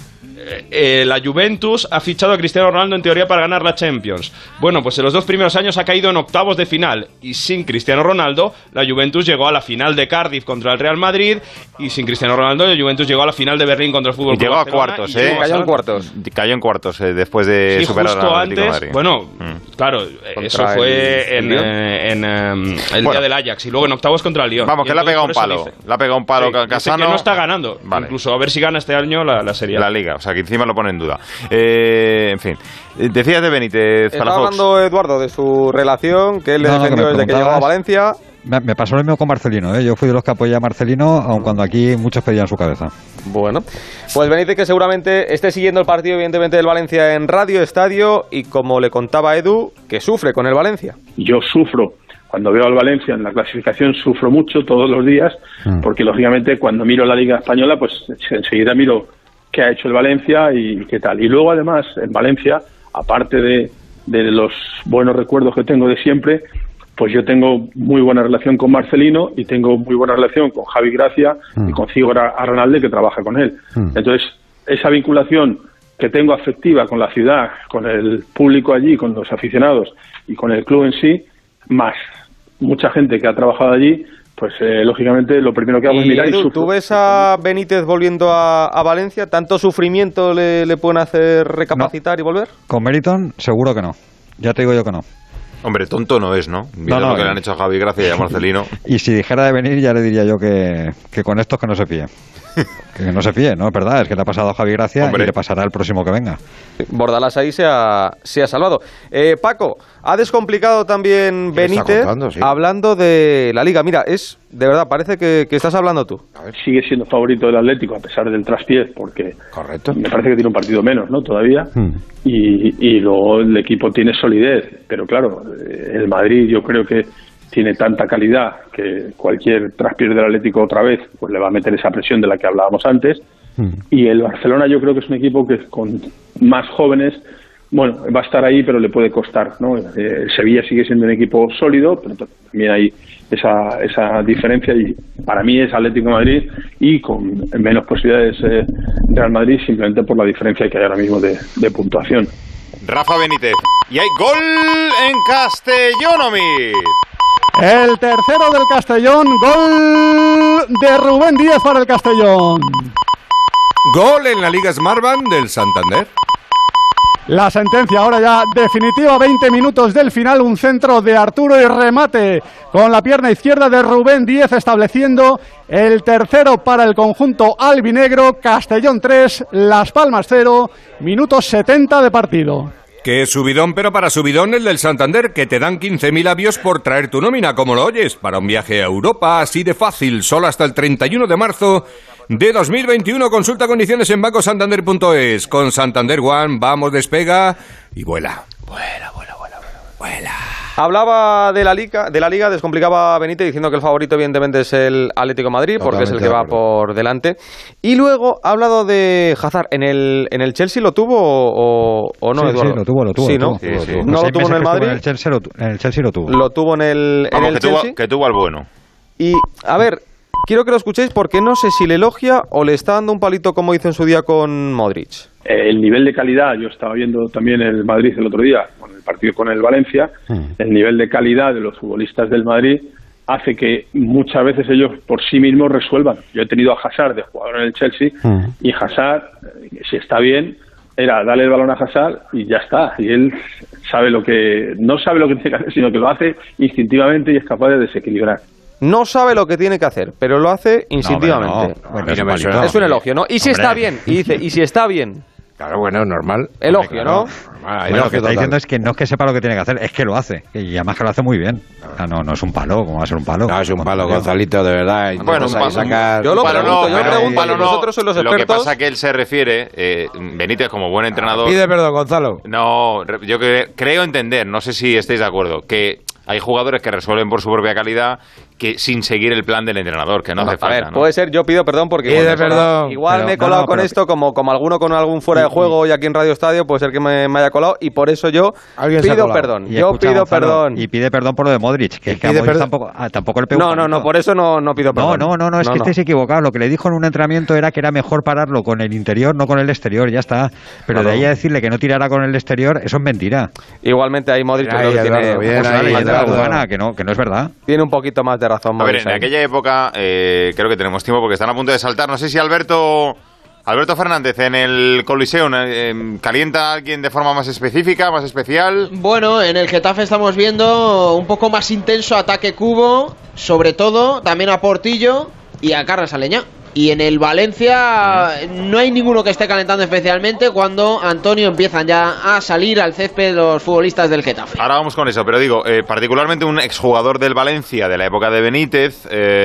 la Juventus ha fichado a Cristiano Ronaldo en teoría para ganar la Champions. Bueno, pues en los 2 primeros años ha caído en octavos de final, y sin Cristiano Ronaldo la Juventus llegó a la final de Cardiff contra el Real Madrid, y sin Cristiano Ronaldo la Juventus llegó a la final de Berlín contra el Fútbol Club Barcelona. Llegó a cuartos, cayó en cuartos después de superar justo al Atlético de antes, Madrid. Bueno, claro, eso fue en el día del Ajax, y luego en octavos contra el Lyon. Vamos, que le ha pegado un palo. Le ha pegado un palo Casano. Que no está ganando, incluso a ver si gana este año la Serie A. La Liga, o sea que encima lo pone en duda. En fin, decías de Benítez. Estaba hablando Eduardo de su relación, que él le defendió desde que llegó a Valencia. Me pasó lo mismo con Marcelino, Yo fui de los que apoyé a Marcelino, aun cuando aquí muchos pedían su cabeza. Bueno, pues Benítez, que seguramente esté siguiendo el partido, evidentemente, del Valencia en Radio Estadio, y como le contaba Edu, que sufre con el Valencia. Yo sufro. Cuando veo al Valencia en la clasificación sufro mucho todos los días, porque lógicamente cuando miro la Liga Española, pues enseguida miro qué ha hecho el Valencia y qué tal. Y luego además en Valencia, aparte de los buenos recuerdos que tengo de siempre, pues yo tengo muy buena relación con Marcelino y tengo muy buena relación con Javi Gracia y con Ciego Arnalde, que trabaja con él. Entonces, esa vinculación que tengo afectiva con la ciudad, con el público allí, con los aficionados y con el club en sí, más mucha gente que ha trabajado allí, pues lógicamente lo primero que hago es mirar Edu, y sufro. ¿Tú ves a Benítez volviendo a Valencia? ¿Tanto sufrimiento le pueden hacer recapacitar y volver? Con Meriton seguro que no. Ya te digo yo que no. Hombre, tonto no es, ¿no? Viendo lo que le han hecho a Javi Gracia y a Marcelino. Y si dijera de venir, ya le diría yo que con estos que no se fíe. Que no se fíe, ¿no? Es verdad, es que le ha pasado a Javi Gracia y le pasará al próximo que venga. Bordalás ahí se ha salvado. Paco, ha descomplicado también Benítez hablando de la Liga. Mira, de verdad, parece que estás hablando tú. A ver, sigue siendo favorito del Atlético a pesar del traspiés, porque me parece que tiene un partido menos, ¿no? Todavía. Y luego el equipo tiene solidez, pero claro, el Madrid yo creo que tiene tanta calidad que cualquier traspiés del Atlético otra vez pues le va a meter esa presión de la que hablábamos antes. Y el Barcelona yo creo que es un equipo que con más jóvenes, bueno, va a estar ahí, pero le puede costar, ¿no? El Sevilla sigue siendo un equipo sólido, pero también hay esa diferencia, y para mí es Atlético de Madrid y con menos posibilidades Real Madrid, simplemente por la diferencia que hay ahora mismo de puntuación. Rafa Benítez. Y hay gol en Castellón. El tercero del Castellón, gol de Rubén Díaz para el Castellón. Gol en la Liga Smartbank del Santander. la sentencia ahora ya definitiva, 20 minutos del final, un centro de Arturo y remate con la pierna izquierda de Rubén Díez, estableciendo el tercero para el conjunto albinegro. Castellón 3, Las Palmas 0, minuto 70 de partido. Qué subidón, pero para subidón el del Santander, que te dan 15.000 avios por traer tu nómina, como lo oyes, para un viaje a Europa, así de fácil, solo hasta el 31 de marzo de 2021. Consulta condiciones en bancosantander.es. Con Santander One, vamos, despega y vuela. Vuela. Hablaba de la Liga, descomplicaba Benítez diciendo que el favorito evidentemente es el Atlético de Madrid, porque es el que va por delante. Y luego ha hablado de Hazard. ¿En el Chelsea lo tuvo o no, Eduardo? Sí, lo tuvo. Sí, ¿no? Sí. ¿No lo tuvo en el Madrid? En el Chelsea lo tuvo. Lo tuvo en el Chelsea. Que tuvo al bueno. Y, a ver, quiero que lo escuchéis porque no sé si le elogia o le está dando un palito como hizo en su día con Modric. El nivel de calidad, yo estaba viendo también el Madrid el otro día, con el partido con el Valencia, el nivel de calidad de los futbolistas del Madrid hace que muchas veces ellos por sí mismos resuelvan. Yo he tenido a Hazard de jugador en el Chelsea y Hazard, si está bien, era darle el balón a Hazard y ya está. Y él no sabe lo que tiene que hacer, sino que lo hace instintivamente y es capaz de desequilibrar. No sabe lo que tiene que hacer, pero lo hace instintivamente. Es un elogio, ¿no? Y si está bien, y dice, y si está bien. Claro, bueno, normal. Elogio, ¿no? Lo que está diciendo es que no es que sepa lo que tiene que hacer, es que lo hace. Y además que lo hace muy bien. O sea, no es un palo, ¿cómo va a ser un palo? No, es un palo, Gonzalito, de verdad. Bueno, yo lo pregunto, nosotros somos los expertos. Lo que pasa es que él se refiere, Benítez como buen entrenador... Pide perdón, Gonzalo. No, yo creo entender, no sé si estáis de acuerdo, que hay jugadores que resuelven por su propia calidad que sin seguir el plan del entrenador, que no hace falta. A ver, puede ser, yo pido perdón porque igual me he colado con esto, como alguno con algún fuera de juego y aquí en Radio Estadio, puede ser que me haya colado y por eso yo pido perdón. Yo pido perdón. Y pide perdón por lo de Modric, que a Modric tampoco le pegó. No, por eso no pido perdón. No, es que estáis equivocados. Lo que le dijo en un entrenamiento era que era mejor pararlo con el interior, no con el exterior, ya está. Pero de ahí a decirle que no tirara con el exterior, eso es mentira. Igualmente ahí Modric que no es verdad. Tiene un poquito más de razón. A ver, en aquella época, creo que tenemos tiempo porque están a punto de saltar. No sé si Alberto Fernández en el Coliseo calienta a alguien de forma más específica, más especial. Bueno, en el Getafe estamos viendo un poco más intenso ataque cubo, sobre todo también a Portillo y a Carles Aleñá. Y en el Valencia no hay ninguno que esté calentando especialmente cuando, Antonio, empiezan ya a salir al césped los futbolistas del Getafe. Ahora vamos con eso, pero digo, particularmente un exjugador del Valencia de la época de Benítez,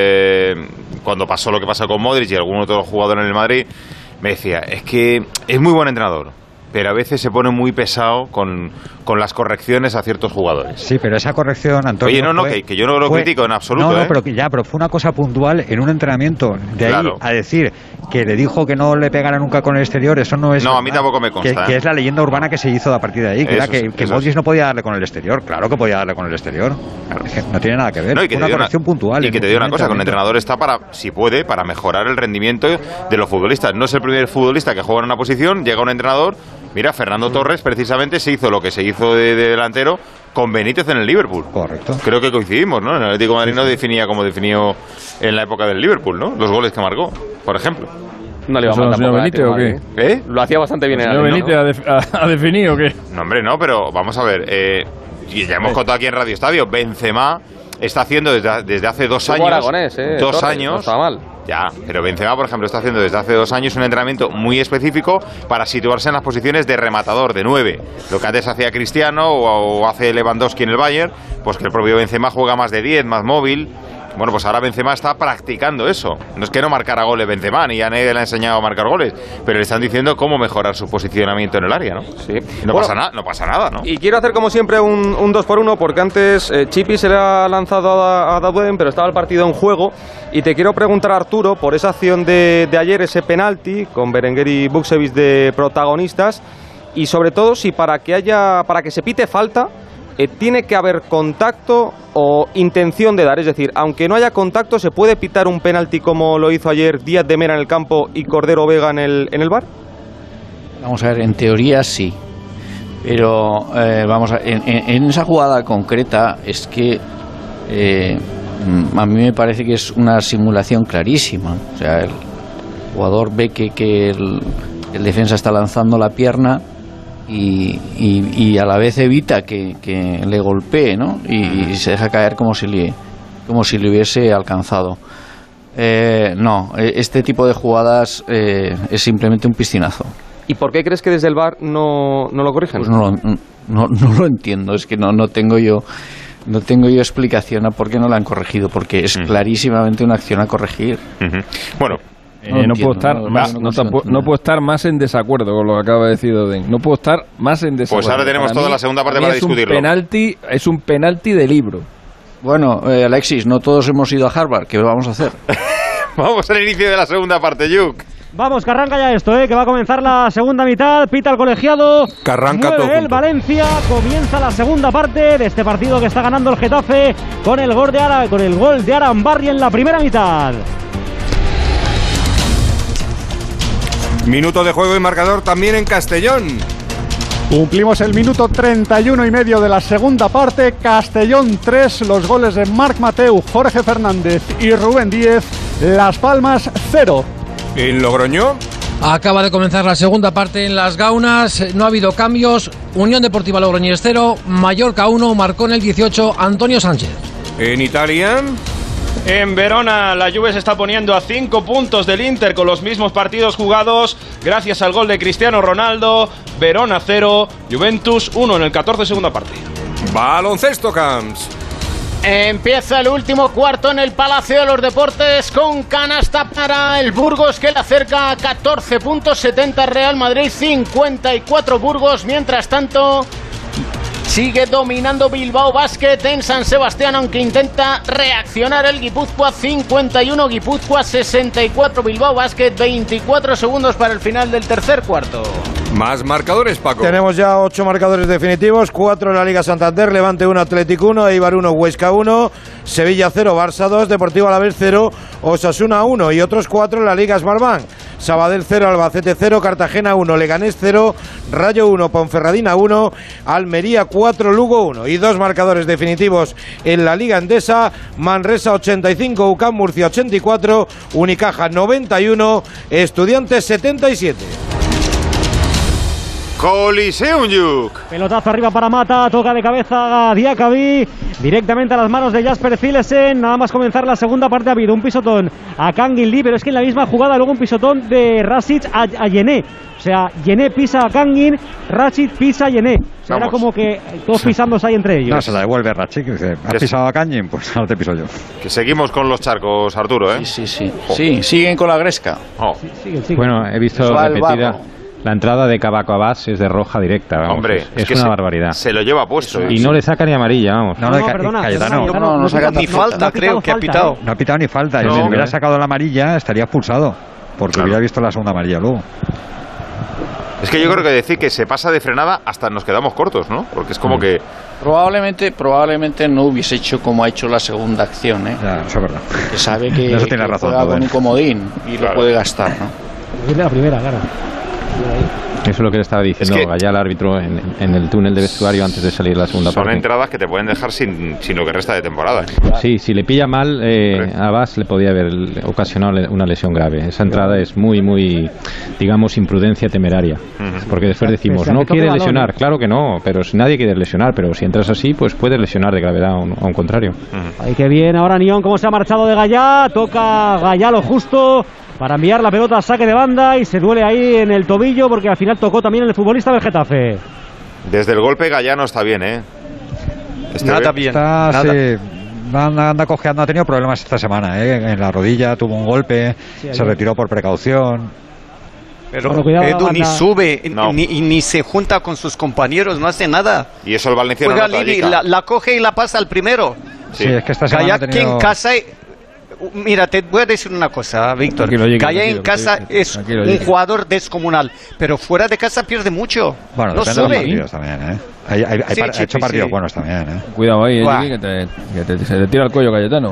cuando pasó lo que pasó con Modric y algún otro jugador en el Madrid, me decía, es que es muy buen entrenador, pero a veces se pone muy pesado con las correcciones a ciertos jugadores. Sí, pero esa corrección, Antonio... Oye, que yo no lo critico en absoluto. No, pero fue una cosa puntual en un entrenamiento. De ahí a decir que le dijo que no le pegara nunca con el exterior, eso no es... No, a mí tampoco me consta. Que es la leyenda urbana que se hizo a partir de ahí, que era que Modric no podía darle con el exterior. Claro que podía darle con el exterior. Claro. Es que no tiene nada que ver. Fue una corrección puntual. Y que te digo una cosa, que un entrenador está si puede, para mejorar el rendimiento de los futbolistas. No es el primer futbolista que juega en una posición, llega un entrenador... Mira, Fernando Torres precisamente se hizo lo que se hizo de delantero con Benítez en el Liverpool. Correcto. Creo que coincidimos, ¿no? El Atlético de Madrid no definía como definió en la época del Liverpool, ¿no? Los goles que marcó, por ejemplo. No le iba mal tampoco. Benítez o qué? Lo hacía bastante bien en el Benítez ha definido o qué? No, hombre, no, pero vamos a ver. Ya hemos contado aquí en Radio Estadio, Benzema está haciendo desde hace 2 años. Aragonés, 2 años. No está mal. Ya, pero Benzema, por ejemplo, está haciendo desde hace 2 años un entrenamiento muy específico para situarse en las posiciones de rematador, de 9. Lo que antes hacía Cristiano o hace Lewandowski en el Bayern, pues que el propio Benzema juega más de 10, más móvil. Bueno, pues ahora Benzema está practicando eso. No es que no marcara goles Benzema, ni a nadie le ha enseñado a marcar goles, pero le están diciendo cómo mejorar su posicionamiento en el área, ¿no? Sí. No pasa nada, ¿no? Y quiero hacer como siempre un 2 por 1 porque antes Chipi se le ha lanzado a Dauden, pero estaba el partido en juego. Y te quiero preguntar, Arturo, por esa acción de ayer, ese penalti con Berenguer y Buksevich de protagonistas, y sobre todo si para que se pite falta, tiene que haber contacto o intención de dar. Es decir, aunque no haya contacto, ¿se puede pitar un penalti como lo hizo ayer Díaz de Mera en el campo y Cordero Vega en el VAR? Vamos a ver, en teoría sí. Pero en esa jugada concreta es que a mí me parece que es una simulación clarísima. O sea, el jugador ve que el defensa está lanzando la pierna y a la vez evita que le golpee, ¿no? Y se deja caer como si le hubiese alcanzado. No, este tipo de jugadas es simplemente un piscinazo. ¿Y por qué crees que desde el VAR no lo corrigen? Pues no lo entiendo, es que no tengo yo explicación a por qué no la han corregido, porque es clarísimamente una acción a corregir. Bueno, no puedo estar más en desacuerdo con lo que acaba de decir Oden. No puedo estar más en desacuerdo. Pues ahora tenemos toda la segunda parte para discutirlo. Es un penalti de libro. Bueno, Alexis, no todos hemos ido a Harvard. ¿Qué vamos a hacer? Vamos al inicio de la segunda parte, Yuk. Vamos, que arranca ya esto, que va a comenzar la segunda mitad. Pita el colegiado. Que arranca mueve todo el junto. Valencia. Comienza la segunda parte de este partido que está ganando el Getafe con el gol de Arambarri en la primera mitad. Minuto de juego y marcador también en Castellón. Cumplimos el minuto 31 y medio de la segunda parte. Castellón 3, los goles de Marc Mateu, Jorge Fernández y Rubén Díez. Las Palmas 0. ¿En Logroño? Acaba de comenzar la segunda parte en Las Gaunas. No ha habido cambios. Unión Deportiva Logroñés 0, Mallorca 1, marcó en el 18 Antonio Sánchez. ¿En Italia? En Verona, la Juve se está poniendo a 5 puntos del Inter con los mismos partidos jugados gracias al gol de Cristiano Ronaldo. Verona 0, Juventus 1 en el 14 segunda parte. Baloncesto Camps. Empieza el último cuarto en el Palacio de los Deportes con canasta para el Burgos que le acerca a 14 puntos, 70 Real Madrid, 54 Burgos. Mientras tanto, sigue dominando Bilbao Basket en San Sebastián, aunque intenta reaccionar el Guipúzcoa. 51 Guipúzcoa, 64 Bilbao Basket, 24 segundos para el final del tercer cuarto. Más marcadores, Paco. Tenemos ya 8 marcadores definitivos, 4 en la Liga Santander, Levante 1, Atlético 1, Eibar 1, Huesca 1, Sevilla 0, Barça 2, Deportivo Alavés 0, Osasuna 1 y otros 4 en la Liga Smartbank. Sabadell 0, Albacete 0, Cartagena 1, Leganés 0, Rayo 1, Ponferradina 1, Almería 4, Lugo 1. Y 2 marcadores definitivos en la Liga Endesa, Manresa 85, UCAM Murcia 84, Unicaja 91, Estudiantes 77. Coliseum, Yuk. Pelotazo arriba para Mata, toca de cabeza a Diakabi, directamente a las manos de Jasper Cillesen. Nada más comenzar la segunda parte ha habido un pisotón a Kangin Lee, pero es que en la misma jugada luego un pisotón de Rasic a Yené. O sea, Yené pisa a Kangin, Rasic pisa a Yené. O sea, era como que todos pisándose ahí entre ellos. No, se la devuelve Rasic, dice, ¿has pisado a Kangin? Pues ahora te piso yo. Que seguimos con los charcos, Arturo, ¿eh? Sí. Sí, siguen con la gresca. Siguen. Bueno, he visto repetida. La entrada de Cabaco Abbas es de roja directa. Vamos, hombre, es una barbaridad. Se lo lleva puesto. Y no le saca ni amarilla, vamos. No, perdona. Cayetano. No saca ni falta, creo que ha pitado. No ha pitado ni falta. Si le hubiera sacado la amarilla, estaría expulsado. Porque hubiera visto la segunda amarilla luego. Es que yo creo que decir que se pasa de frenada hasta nos quedamos cortos, ¿no? Porque es como que... Probablemente no hubiese hecho como ha hecho la segunda acción, ¿eh? Ya, eso es verdad. Que sabe que, eso tiene razón, juega con un comodín y lo puede gastar, ¿no? Es de la primera, claro. Eso es lo que le estaba diciendo Gallá al árbitro en el túnel de vestuario antes de salir la segunda parte. Son entradas que te pueden dejar sin lo que resta de temporada. Sí, si le pilla mal, a Abbas le podía haber ocasionado una lesión grave. Esa entrada es muy, digamos, imprudencia temeraria. Porque después decimos, no quiere lesionar. Claro que no, pero nadie quiere lesionar. Pero si entras así, pues puedes lesionar de gravedad a un contrario. Ahí que bien, ahora Nión, cómo se ha marchado de Gallá. Toca Gallá lo justo para enviar la pelota a saque de banda y se duele ahí en el tobillo porque al final tocó también el futbolista del Getafe. Desde el golpe Gallá no está bien, ¿eh? Nada bien. Anda cojeando, ha tenido problemas esta semana, ¿eh? En la rodilla tuvo un golpe, se retiró por precaución. Pero Edu ni sube, ni se junta con sus compañeros, no hace nada. Y eso el Valencia no nota, la coge y la pasa al primero. Sí, es que esta semana Gallá ha tenido... en casa... Mira, te voy a decir una cosa, Víctor. Gallá en casa es un jugador descomunal, pero fuera de casa pierde mucho. Bueno, no depende de los partidos también, ¿eh? Ha hecho partidos buenos también, ¿eh? Cuidado ahí, que se te tira el cuello Cayetano.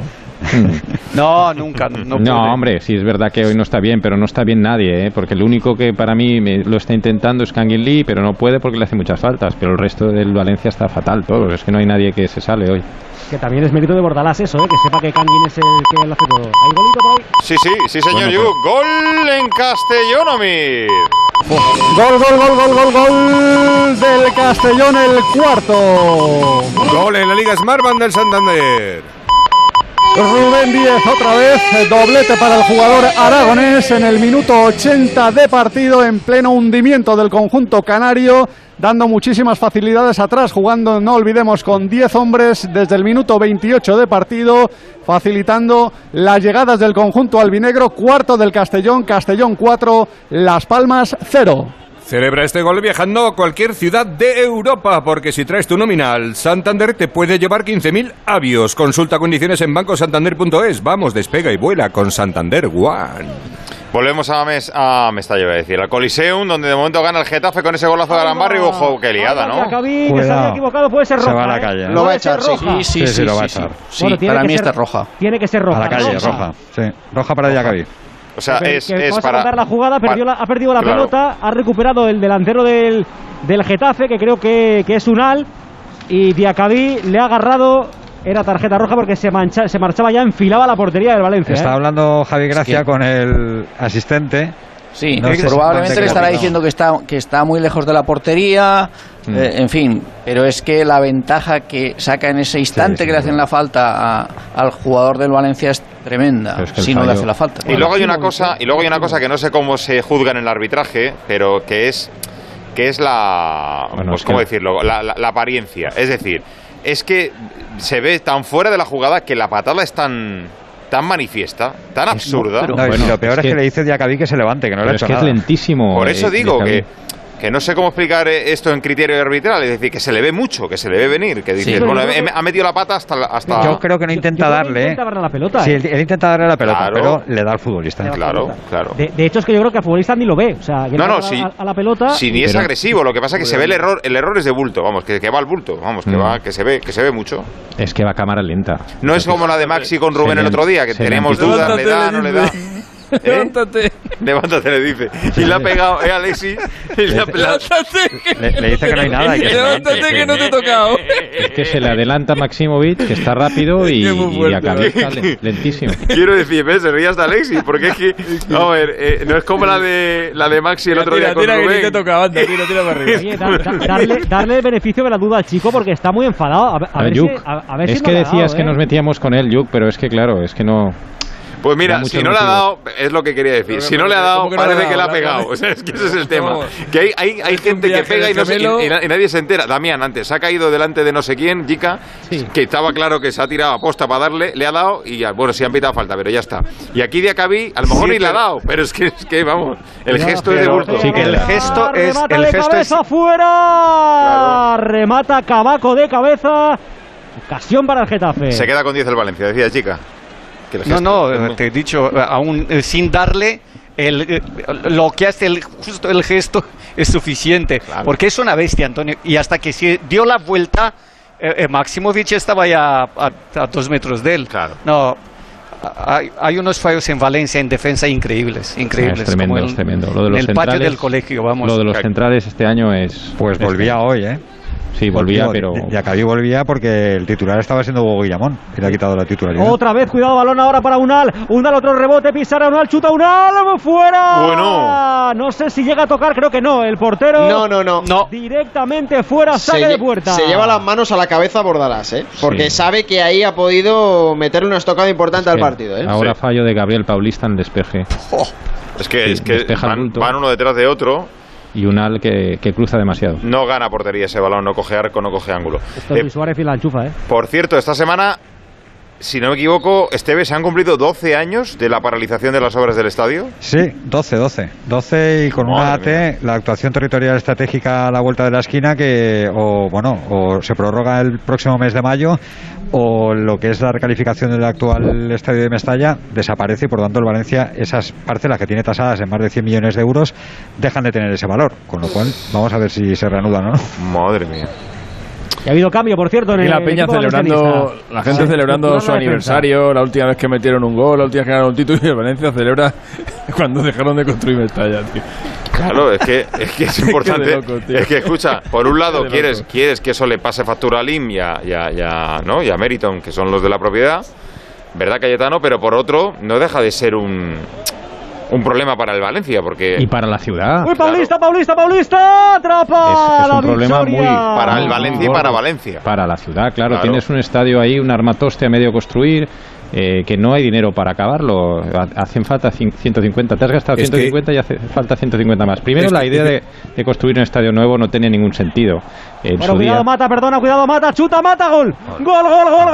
No, nunca. No, hombre, sí es verdad que hoy no está bien, pero no está bien nadie, ¿eh? Porque el único que para mí lo está intentando es Kangin Lee, pero no puede porque le hace muchas faltas. Pero el resto del Valencia está fatal todo. Es que no hay nadie que se sale hoy. Que también es mérito de Bordalás eso, que sepa que Kangin es el que lo hace todo. ¿Hay golito por ahí? Sí, señor. Bueno, pues... Gol en Castellón, Omir. Gol del Castellón, el cuarto. Gol en la Liga Smartbank del Santander. Rubén Díez otra vez, doblete para el jugador aragonés en el minuto 80 de partido, en pleno hundimiento del conjunto canario, dando muchísimas facilidades atrás, jugando, no olvidemos, con 10 hombres desde el minuto 28 de partido, facilitando las llegadas del conjunto albinegro. Cuarto del Castellón, Castellón 4, Las Palmas 0. Celebra este gol viajando a cualquier ciudad de Europa, porque si traes tu nominal, Santander te puede llevar 15.000 avios. Consulta condiciones en bancosantander.es. Vamos, despega y vuela con Santander One. Volvemos a Mestalla, iba a decir, al Coliseum, donde de momento gana el Getafe con ese golazo de Arambarri. Ojo, qué liada, ¿no? Jacabí, que se había equivocado, puede ser roja. Se va a la calle. Lo va a echar, sí, lo va a echar. Sí, bueno, para mí esta es roja. Tiene que ser roja. A la calle, roja. Sí, roja para Jacabí. O sea, es para contar la jugada, ha perdido la pelota, ha recuperado el delantero del Getafe, que creo que es Unal, y Diacabí le ha agarrado. Era tarjeta roja porque se marchaba ya, enfilaba la portería del Valencia. Está hablando Javi Gracia con el asistente. Sí, no sé, probablemente le estará diciendo que está muy lejos de la portería, en fin, pero es que la ventaja que saca en ese instante que le hacen la falta al jugador del Valencia es tremenda, si no le hace la falta. Y luego hay una cosa, que no sé cómo se juzga en el arbitraje, pero que es la, pues cómo decirlo, la apariencia. Es decir, es que se ve tan fuera de la jugada que la patada es tan manifiesta, tan absurda. Y lo peor es que le dice Diacabí que se levante, que no le ha hecho nada. Es lentísimo. Por eso digo que no sé cómo explicar esto en criterio arbitral, es decir, que se le ve mucho, que se le ve venir, que dices, bueno, ha metido la pata hasta... Yo creo que no intenta darle... Intenta darle la pelota. Sí, él intenta darle la pelota, pero le da al futbolista. Claro. De hecho, es que yo creo que al futbolista ni lo ve. O sea, a la pelota... Sí, ni es agresivo, lo que pasa es que se ve el error es de bulto, vamos, que va al bulto, vamos, que se ve mucho. Es que va a cámara lenta. No es como la de Maxi con Rubén el otro día, que teníamos dudas, le da, no le da... Levántate, le dice. Y le ha pegado, Alexis. Le dice que no hay nada. Levántate, que no te he tocado. Es que se le adelanta Maximovic, que está rápido, y acaba lentísimo. Quiero decir, se ríe hasta Alexis, porque es que, a ver, no es como la de Maxi el otro día con Rubén. Que te he tocado, anda, tira para arriba. Oye, darle el beneficio de la duda al chico, porque está muy enfadado. A ver es si que decías que nos metíamos con él, Yuk, pero es que claro, es que no... Pues mira, si no le ha dado, es lo que quería decir. Si no le ha dado, parece que le ha pegado. O sea, es que ese es el tema. Que hay gente que pega y nadie se entera. Damián, antes, ha caído delante de no sé quién, Jica, que estaba claro que se ha tirado a posta para darle, le ha dado y ya, bueno, sí han pitado falta, pero ya está. Y aquí Diacabí, a lo mejor ni le ha dado, pero es que vamos, el gesto es de bulto. Sí, que el gesto es... El gesto es fuera. Remata Cabaco de cabeza. Ocasión para el Getafe. Se queda con 10 el Valencia, decía Jica. No, te he dicho, aún sin darle lo que hace justo el gesto es suficiente, porque es una bestia, Antonio, y hasta que se dio la vuelta, Maximovic estaba ya a 2 metros de él. No, hay unos fallos en Valencia en defensa increíbles. Es tremendo. Lo de los en el patio del colegio, vamos. Lo de los centrales este año es... Pues volvía hoy, Sí, volvía, pero... Diacabí volvía porque el titular estaba siendo Hugo Guillamón, y le ha quitado la titularidad. Otra vez, cuidado, balón ahora para Unal, otro rebote, pisara Unal, chuta Unal, fuera. Bueno. No sé si llega a tocar, creo que no, el portero. No. Directamente fuera, saque de puerta. Se lleva las manos a la cabeza Bordalás, porque sabe que ahí ha podido meterle una estocada importante al partido. Ahora fallo de Gabriel Paulista en despeje. Es que van uno detrás de otro. Y Unal que cruza demasiado. No gana portería ese balón, no coge arco, no coge ángulo. Esto es Suárez y la enchufa, Por cierto, esta semana, si no me equivoco, Esteve, ¿se han cumplido 12 años de la paralización de las obras del estadio? Sí, 12 y con una AT, la actuación territorial estratégica a la vuelta de la esquina, que o se prorroga el próximo mes de mayo, o lo que es la recalificación del actual estadio de Mestalla desaparece, y por tanto el Valencia, esas parcelas que tiene tasadas en más de 100 millones de euros dejan de tener ese valor, con lo cual vamos a ver si se reanudan o no. Madre mía. Y ha habido cambio, por cierto, en la peña celebrando, la gente celebrando su aniversario, la última vez que metieron un gol, la última vez que ganaron un título, y el Valencia celebra cuando dejaron de construir Mestalla, tío. Claro, es que es importante. Es que, escucha, por un lado quieres que eso le pase factura a Lim y a Meriton, que son los de la propiedad, ¿verdad, Cayetano? Pero por otro, no deja de ser un un problema para el Valencia, porque... Y para la ciudad. ¡Uy, Paulista, Paulista! ¡Atrapa! Es un problema muy... Para el Valencia y para Valencia. Para la ciudad, claro. Tienes un estadio ahí, un armatoste a medio construir, que no hay dinero para acabarlo. Hacen falta 150. Te has gastado 150 y hace falta 150 más. Primero, la idea de construir un estadio nuevo no tiene ningún sentido. Bueno, cuidado, Mata, perdona, cuidado, Mata, chuta, Mata, gol. Gol.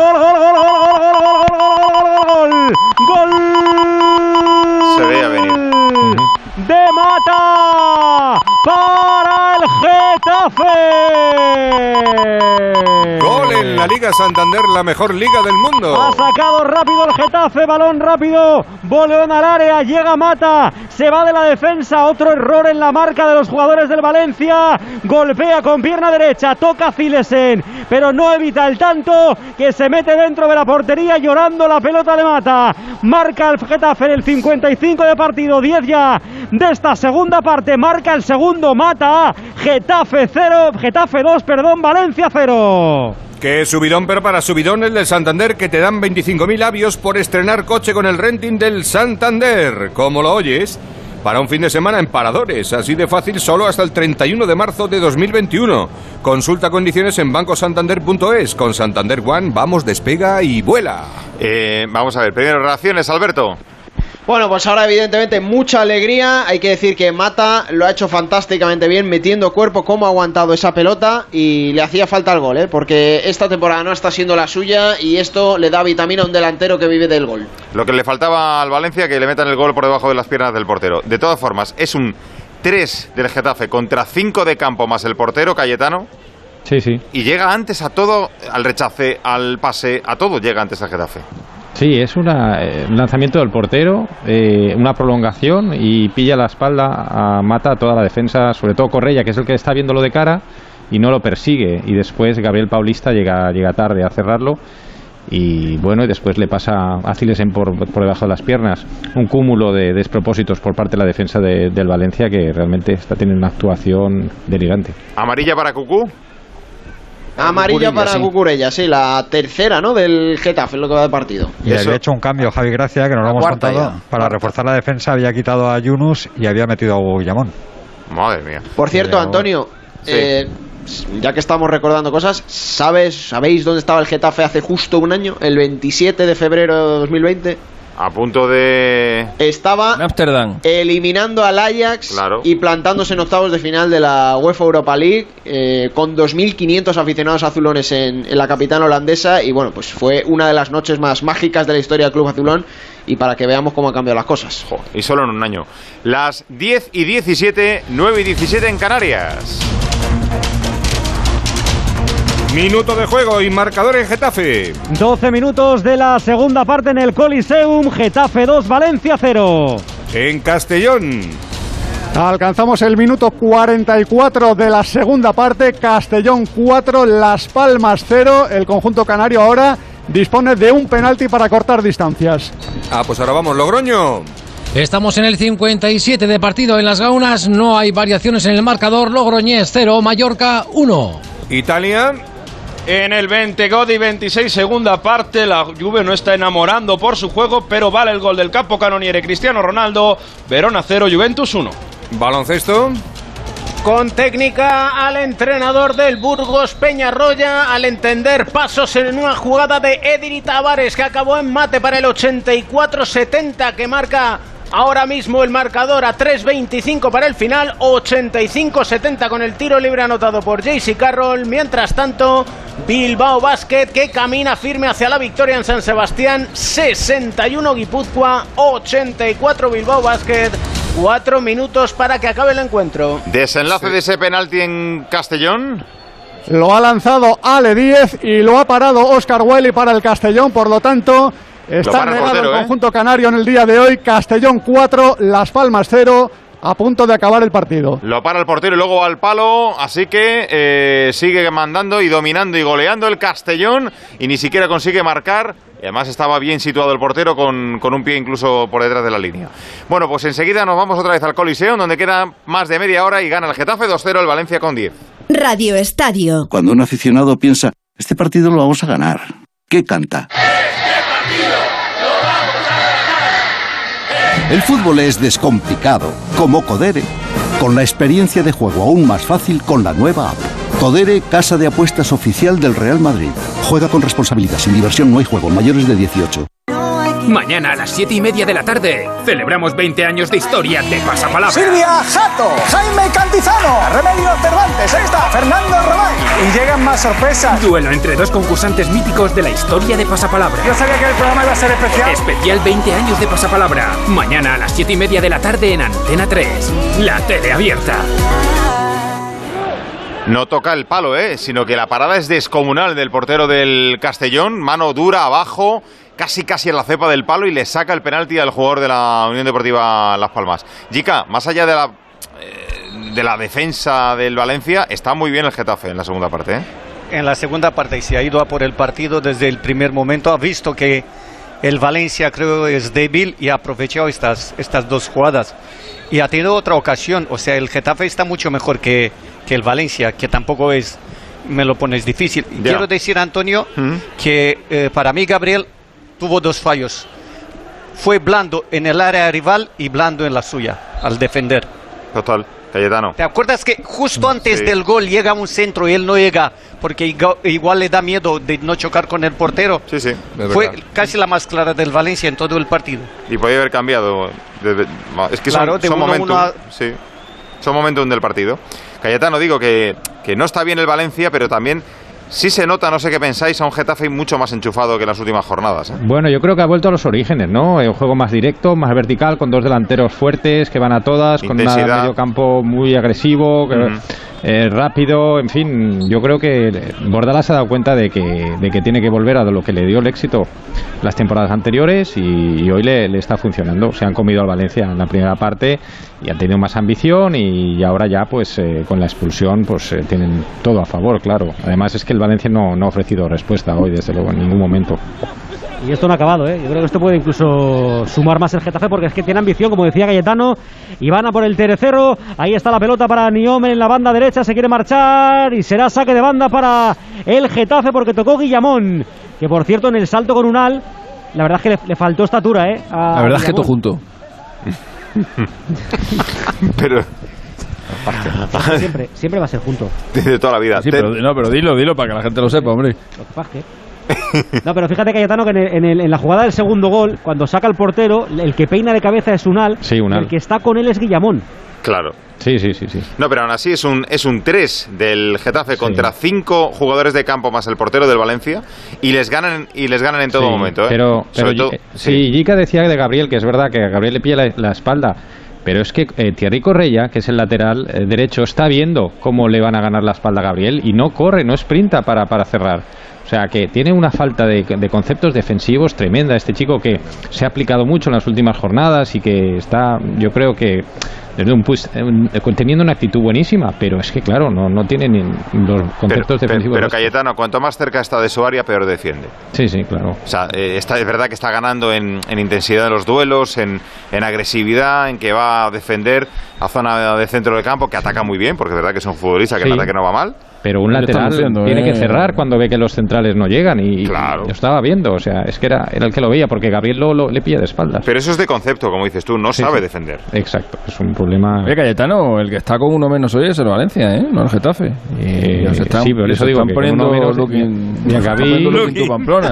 Se veía venir. De Mata para el Getafe. Gol en la Liga Santander, la mejor liga del mundo. Ha sacado rápido el Getafe, balón rápido, boleón al área, llega Mata, se va de la defensa, otro error en la marca de los jugadores del Valencia, golpea con pierna derecha, toca Zilesen, pero no evita el tanto, que se mete dentro de la portería llorando la pelota de Mata. Marca el Getafe en el 55 de partido, 10 ya de esta segunda parte, marca el segundo Mata, Getafe 2, Valencia 0. Que subidón, pero para subidones del Santander, que te dan 25.000 avios por estrenar coche con el renting del Santander. Como lo oyes, para un fin de semana en Paradores, así de fácil, solo hasta el 31 de marzo de 2021. Consulta condiciones en bancosantander.es. Con Santander One, vamos, despega y vuela. Vamos a ver, primero reacciones, Alberto. Bueno, pues ahora evidentemente mucha alegría. Hay que decir que Mata lo ha hecho fantásticamente bien, metiendo cuerpo, cómo ha aguantado esa pelota, y le hacía falta el gol, porque esta temporada no está siendo la suya y esto le da vitamina a un delantero que vive del gol. Lo que le faltaba al Valencia, que le metan el gol por debajo de las piernas del portero. De todas formas, es un 3 del Getafe contra 5 de campo más el portero, Cayetano. Sí. Y llega antes a todo, al rechace, al pase, a todo llega antes al Getafe. Sí, es un lanzamiento del portero, una prolongación, y pilla la espalda, mata a toda la defensa, sobre todo Correia, que es el que está viéndolo de cara y no lo persigue, y después Gabriel Paulista llega tarde a cerrarlo, y bueno, y después le pasa a Zilesen por debajo de las piernas. Un cúmulo de despropósitos por parte de la defensa del Valencia, que realmente está teniendo una actuación delirante. ¿Amarilla para Cucú? Amarilla para Cucurella, sí, la tercera, ¿no?, del Getafe, lo que va de partido. Y había hecho un cambio Javi Gracia, que nos lo hemos contado, para reforzar la defensa. Había quitado a Yunus y había metido a Hugo Guillamón. Madre mía. Por cierto, Antonio, ya que estamos recordando cosas, ¿sabéis dónde estaba el Getafe hace justo un año? El 27 de febrero de 2020. A punto de... Estaba en Ámsterdam, eliminando al Ajax, claro, y plantándose en octavos de final de la UEFA Europa League, con 2.500 aficionados azulones en la capital holandesa. Y bueno, pues fue una de las noches más mágicas de la historia del club azulón, y para que veamos cómo han cambiado las cosas. Y solo en un año. Las 10:17, 9:17 en Canarias. Minuto de juego y marcador en Getafe. 12 minutos de la segunda parte en el Coliseum. Getafe 2, Valencia 0. En Castellón. Alcanzamos el minuto 44 de la segunda parte. Castellón 4, Las Palmas 0. El conjunto canario ahora dispone de un penalti para cortar distancias. Pues ahora vamos, Logroño. Estamos en el 57 de partido en Las Gaunas. No hay variaciones en el marcador. Logroñés 0, Mallorca 1. Italia. En el 20 Godi 26, segunda parte, la Juve no está enamorando por su juego, pero vale el gol del capocannoniere Cristiano Ronaldo. Verona 0, Juventus 1. Baloncesto. Con técnica al entrenador del Burgos, Peñarroya, al entender pasos en una jugada de Ediri Tavares, que acabó en mate para el 84-70, que marca ahora mismo el marcador a 3:25 para el final, 85-70 con el tiro libre anotado por JC Carroll. Mientras tanto, Bilbao Basket, que camina firme hacia la victoria en San Sebastián, 61 Guipúzcoa, 84 Bilbao Basket. 4 minutos para que acabe el encuentro. Desenlace de ese penalti en Castellón. Lo ha lanzado Ale Díez y lo ha parado Óscar Wiley para el Castellón, por lo tanto... Está negado el conjunto canario en el día de hoy. Castellón 4, Las Palmas 0, a punto de acabar el partido. Lo para el portero y luego al palo, así que sigue mandando y dominando y goleando el Castellón, y ni siquiera consigue marcar. Y además estaba bien situado el portero con un pie incluso por detrás de la línea. Bueno, pues enseguida nos vamos otra vez al Coliseo, donde queda más de media hora y gana el Getafe 2-0, el Valencia con 10. Radio Estadio. Cuando un aficionado piensa, este partido lo vamos a ganar, ¿qué canta? El fútbol es descomplicado, como Codere, con la experiencia de juego aún más fácil con la nueva app. Codere, casa de apuestas oficial del Real Madrid. Juega con responsabilidad, sin diversión no hay juego, mayores de 18. Mañana a las 7:30 de la tarde celebramos 20 años de historia de Pasapalabra. Silvia Jato, Jaime Cantizano, Remedios Cervantes, ahí está, Fernando Romay. Y llegan más sorpresas. Duelo entre dos concursantes míticos de la historia de Pasapalabra. Yo sabía que el programa iba a ser especial. Especial 20 años de Pasapalabra. Mañana a las 7:30 de la tarde en Antena 3. La tele abierta. No toca el palo, sino que la parada es descomunal del portero del Castellón. Mano dura abajo, casi en la cepa del palo, y le saca el penalti al jugador de la Unión Deportiva Las Palmas. Jica, más allá de la defensa del Valencia, está muy bien el Getafe en la segunda parte, En la segunda parte se ha ido a por el partido desde el primer momento. Ha visto que el Valencia, creo, es débil y ha aprovechado estas dos jugadas. Y ha tenido otra ocasión. O sea, el Getafe está mucho mejor que el Valencia, que tampoco es, me lo pones difícil. Ya. Quiero decir, Antonio, que para mí Gabriel tuvo dos fallos. Fue blando en el área rival y blando en la suya, al defender. Total, Cayetano. ¿Te acuerdas que justo antes del gol llega un centro y él no llega porque igual le da miedo de no chocar con el portero? Sí, fue casi la más clara del Valencia en todo el partido. Y podía haber cambiado. Es que claro, son momentum. Sí, son momentum del partido. Cayetano, digo que no está bien el Valencia, pero también sí se nota, no sé qué pensáis, a un Getafe mucho más enchufado que en las últimas jornadas. Bueno, yo creo que ha vuelto a los orígenes, ¿no? Un juego más directo, más vertical, con dos delanteros fuertes que van a todas, intensidad, con un medio campo muy agresivo, rápido, en fin. Yo creo que Bordalás se ha dado cuenta de que tiene que volver a lo que le dio el éxito las temporadas anteriores, y hoy le está funcionando. Se han comido al Valencia en la primera parte y han tenido más ambición, y ahora ya pues con la expulsión pues tienen todo a favor, claro. Además es que el Valencia no ha ofrecido respuesta hoy, desde luego, en ningún momento. Y esto no ha acabado, Yo creo que esto puede incluso sumar más el Getafe, porque es que tiene ambición, como decía Cayetano, y van a por el tercero. Ahí está la pelota para Niomen en la banda derecha, se quiere marchar y será saque de banda para el Getafe, porque tocó Guillamón, que por cierto en el salto con Unal, la verdad es que le faltó estatura, la verdad es que todo junto. Pero siempre va a ser junto. Desde toda la vida. Sí, pero dilo para que la gente lo sepa, hombre. Lo que pasa es que... No, pero fíjate, Cayetano, que en la jugada del segundo gol, cuando saca el portero, el que peina de cabeza es Unal, Unal. El que está con él es Guillamón. Claro. Sí. No, pero aún así es un 3 del Getafe contra 5 jugadores de campo más el portero del Valencia, y les ganan en todo momento. Pero Jica decía de Gabriel, que es verdad que a Gabriel le pilla la espalda. Pero es que Thierry Correia, que es el lateral derecho, está viendo cómo le van a ganar la espalda a Gabriel y no corre, no sprinta para cerrar. O sea, que tiene una falta de conceptos defensivos tremenda este chico, que se ha aplicado mucho en las últimas jornadas y que está, yo creo que teniendo una actitud buenísima, pero es que claro, no tiene ni los conceptos defensivos. Pero Cayetano, cuanto más cerca está de su área, peor defiende. Sí, claro. O sea, es verdad que está ganando en intensidad de los duelos, en agresividad, en que va a defender a zona de centro del campo, que ataca muy bien, porque es verdad que es un futbolista que el ataque no va mal. Pero un lateral tiene que cerrar cuando ve que los centrales no llegan, y claro. Lo estaba viendo, o sea, es que era el que lo veía, porque Gabriel le pilla de espaldas. Pero eso es de concepto, como dices tú, no sabe defender. Exacto, es un problema. Cayetano, el que está con uno menos hoy es el Valencia, no el Getafe. Sí, pero eso digo, están poniendo looking to Pamplona.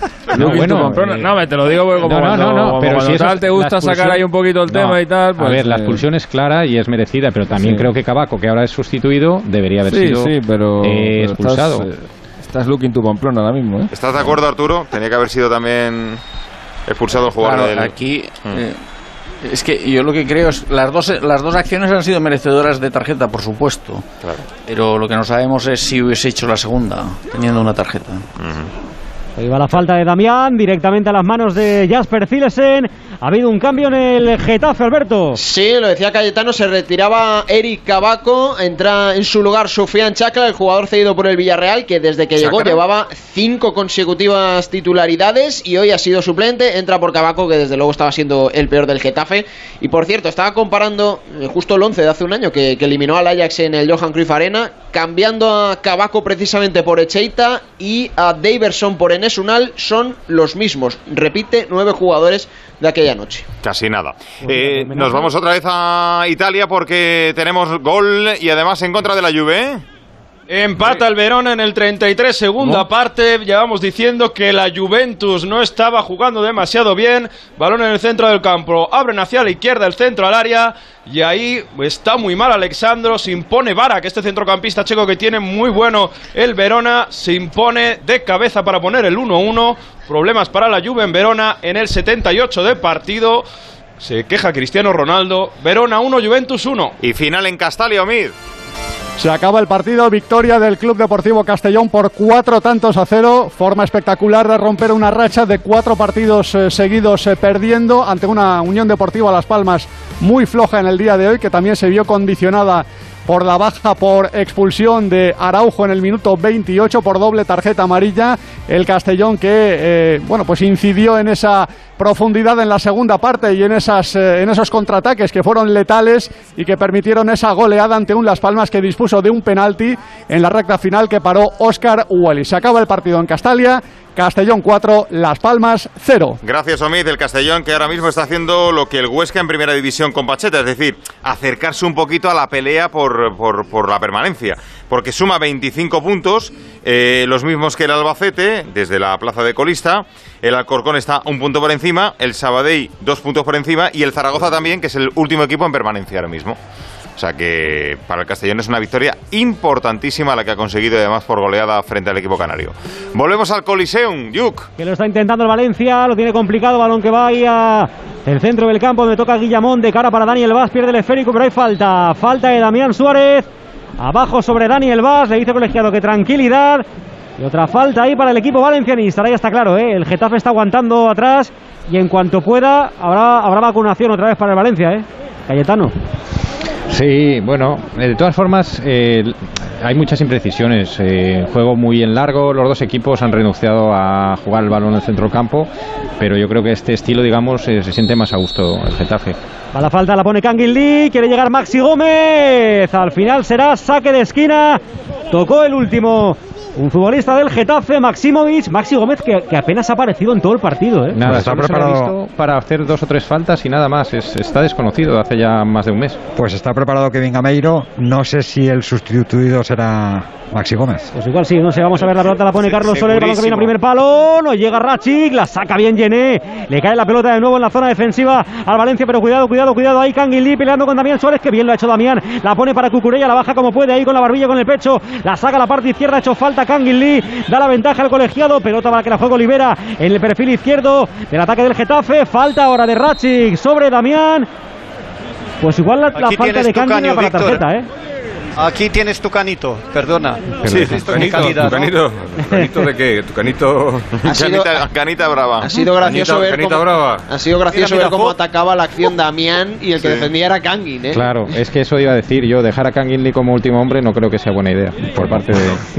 No, te lo digo porque como pero si te gusta sacar ahí un poquito el tema y tal. Pues, a ver, la expulsión es clara y es merecida, pero también creo que Cabaco, que ahora es sustituido, debería haber sido pero expulsado. Estás looking to Pamplona ahora mismo, ¿Estás de acuerdo, Arturo? Tenía que haber sido también expulsado el jugador del... Aquí es que yo lo que creo es las dos acciones han sido merecedoras de tarjeta, por supuesto. Claro. Pero lo que no sabemos es si hubiese hecho la segunda teniendo una tarjeta. Ahí va la falta de Damián, directamente a las manos de Jasper Cillesen. Ha habido un cambio en el Getafe, Alberto. Sí, lo decía Cayetano, se retiraba Eric Cabaco, entra en su lugar Sofian Chakra, el jugador cedido por el Villarreal, que desde que llegó llevaba 5 consecutivas titularidades y hoy ha sido suplente. Entra por Cabaco, que desde luego estaba siendo el peor del Getafe. Y por cierto, estaba comparando justo el 11 de hace un año que eliminó al Ajax en el Johan Cruyff Arena, cambiando a Cabaco precisamente por Echeita y a Daverson por Enes, James Unal son los mismos. Repite 9 jugadores de aquella noche. Casi nada. Nos vamos otra vez a Italia porque tenemos gol y además en contra de la Juve. Empata el Verona en el 33, segunda parte. Llevamos diciendo que la Juventus no estaba jugando demasiado bien. Balón en el centro del campo. Abren hacia la izquierda el centro al área. Y ahí está muy mal Alexandro. Se impone Barak, este centrocampista checo que tiene muy bueno el Verona. Se impone de cabeza para poner el 1-1. Problemas para la Juve en Verona en el 78 de partido. Se queja Cristiano Ronaldo. Verona 1, Juventus 1. Y final en Castalia, Omid. Se acaba el partido, victoria del Club Deportivo Castellón por 4-0, forma espectacular de romper una racha de 4 partidos seguidos perdiendo ante una Unión Deportiva Las Palmas muy floja en el día de hoy, que también se vio condicionada por la baja por expulsión de Araujo en el minuto 28 por doble tarjeta amarilla. El Castellón que pues incidió en esa profundidad en la segunda parte y en esos contraataques que fueron letales y que permitieron esa goleada ante un Las Palmas que dispuso de un penalti en la recta final que paró Óscar Ueli. Se acaba el partido en Castalia. Castellón 4, Las Palmas 0. Gracias, Omid. El Castellón que ahora mismo está haciendo lo que el Huesca en primera división con Pacheta, es decir, acercarse un poquito a la pelea por la permanencia, porque suma 25 puntos, los mismos que el Albacete, desde la plaza de colista. El Alcorcón está un punto por encima, el Sabadell 2 puntos por encima y el Zaragoza también, que es el último equipo en permanencia ahora mismo. O sea que para el Castellón es una victoria importantísima la que ha conseguido, además por goleada frente al equipo canario. Volvemos al Coliseum, Yuk. Que lo está intentando el Valencia, lo tiene complicado, balón que va ahí a el centro del campo, donde toca Guillamón, de cara para Daniel Vaz, pierde el esférico, pero hay falta de Damián Suárez, abajo sobre Daniel Vaz, le dice Colegiado que tranquilidad, y otra falta ahí para el equipo valencianista. Ahora ya está claro, el Getafe está aguantando atrás, y en cuanto pueda, habrá vacunación otra vez para el Valencia, Cayetano. Sí, bueno, de todas formas hay muchas imprecisiones, juego muy en largo, los dos equipos han renunciado a jugar el balón en el centro del campo, pero yo creo que este estilo, digamos, se siente más a gusto el Getafe. A la falta la pone Kangin Lee, quiere llegar Maxi Gómez, al final será saque de esquina, tocó el último. Un futbolista del Getafe, Maxi Gómez, que apenas ha aparecido en todo el partido. Nada, está preparado para hacer 2 o 3 faltas y nada más. Está desconocido hace ya más de un mes. Pues está preparado Kevin Gameiro. No sé si el sustituido será Maxi Gómez. Pues igual sí, no sé. Vamos a ver la pelota, la pone Carlos Soler. El balón que viene a primer palo. No llega Ratchik, la saca bien Yené. Le cae la pelota de nuevo en la zona defensiva al Valencia, pero cuidado. Ahí Kangin Lee peleando con Damián Suárez. Que bien lo ha hecho Damián. La pone para Cucurella, la baja como puede ahí con la barbilla, con el pecho. La saca a la parte izquierda, ha hecho falta Kangin Lee, da la ventaja al Colegiado, pelota para que la juegue Olivera en el perfil izquierdo del ataque del Getafe, falta ahora de Ratchik sobre Damián, pues igual la falta de Kangin para la tarjeta, Aquí tienes tu canito, perdona. Sí, tu canito de qué? Tu canito. Canita brava. Ha sido gracioso ver cómo atacaba la acción Damián y el que defendía era Kangin, Claro, es que eso iba a decir yo, dejar a Kangin Lee como último hombre no creo que sea buena idea por parte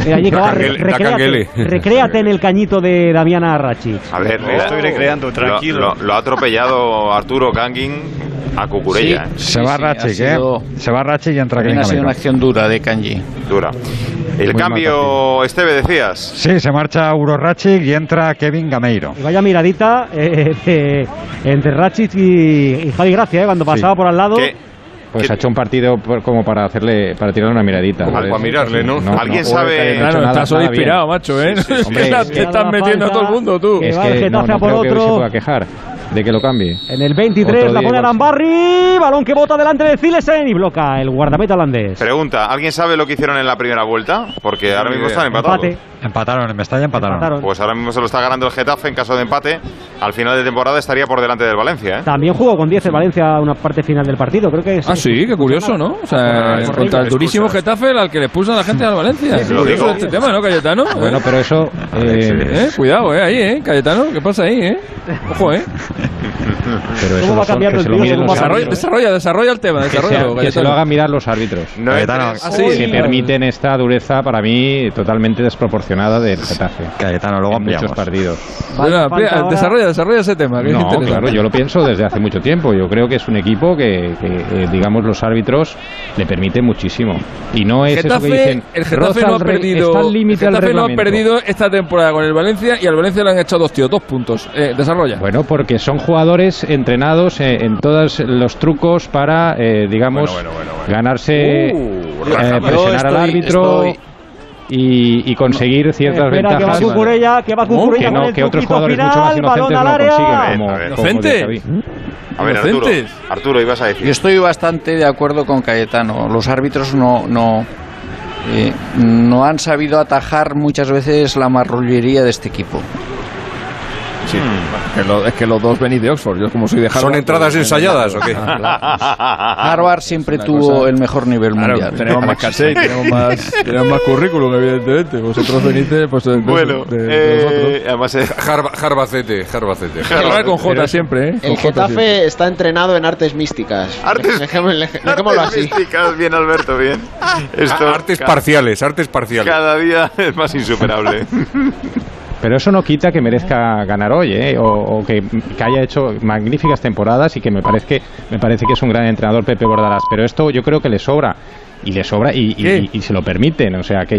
de. Recréate en el cañito de Damián a Ratchik. A ver, estoy recreando, tranquilo. Lo ha atropellado Arturo Kangin a Cucurella. Sí, se va Ratchik, se va Ratchik y entra Kevin Gameiro. Ha sido una acción dura de Kanji. Dura. El cambio, Esteve, decías. Sí, se marcha Uro Ratchik y entra Kevin Gameiro. Y vaya miradita entre Ratchik y Javi Gracia, cuando pasaba por al lado. Pues ha hecho un partido como para tirarle una miradita. Para mirarle, ¿no? ¿Alguien sabe? Claro, estás inspirado, macho, Hombre, te estás metiendo a todo el mundo, tú. Es que no creo que se pueda quejar de que lo cambie. En el 23 la pone Arambarri, balón que bota delante de Zilesen y bloca el guardameta holandés. Pregunta, ¿alguien sabe lo que hicieron en la primera vuelta? Porque ahora mismo están empatados. Empataron, en Mestalla empataron. Pues ahora mismo se lo está ganando el Getafe. En caso de empate, al final de temporada estaría por delante del Valencia, También jugó con 10 el Valencia una parte final del partido, creo que sí, qué curioso, ¿no? O sea, contra el durísimo Getafe al que le puso a la gente al Valencia. Lo digo. Este tema, ¿no, Cayetano? Bueno, pero eso... cuidado, ahí, Cayetano, ¿qué pasa ahí, Ojo, Pero eso va cambiando el tío? Desarrolla el tema, que se lo hagan mirar los árbitros. No, que permiten esta dureza, para mí, totalmente desproporcionada desproporcionada del Getafe. Cayetano, luego ampliamos. Muchos partidos. Bueno, desarrolla ese tema. Que no, claro, yo lo pienso desde hace mucho tiempo. Yo creo que es un equipo que digamos, los árbitros le permiten muchísimo. Y no es Getafe, eso que dicen. El Getafe no ha perdido. El Getafe no ha perdido esta temporada con el Valencia y al Valencia le han echado 2 puntos. Desarrolla. Bueno, porque son jugadores entrenados en todos los trucos para, digamos, ganarse, presionar al árbitro. Y conseguir ciertas ventajas que otros jugadores mucho más inocentes no consiguen. ¿Inocentes? A ver, Arturo, ibas a decir. Yo estoy bastante de acuerdo con Cayetano. Los árbitros no han sabido atajar muchas veces la marrullería de este equipo. Sí, es que los dos venís de Oxford. Yo como soy de Harvard. ¿Son entradas ensayadas o qué? Harvard siempre tuvo el mejor nivel mundial. Tenemos más caché, tenemos más currículum, evidentemente. Vosotros venís de además Jarbacete. Harvard con J siempre, ¿eh? El Getafe está entrenado en artes místicas. Dejémoslo así. Místicas, bien, Alberto, bien. Artes parciales. Cada día es más insuperable. Pero eso no quita que merezca ganar hoy, o que haya hecho magníficas temporadas y que me parece que es un gran entrenador Pepe Bordalás. Pero esto yo creo que le sobra y se lo permiten. O sea, que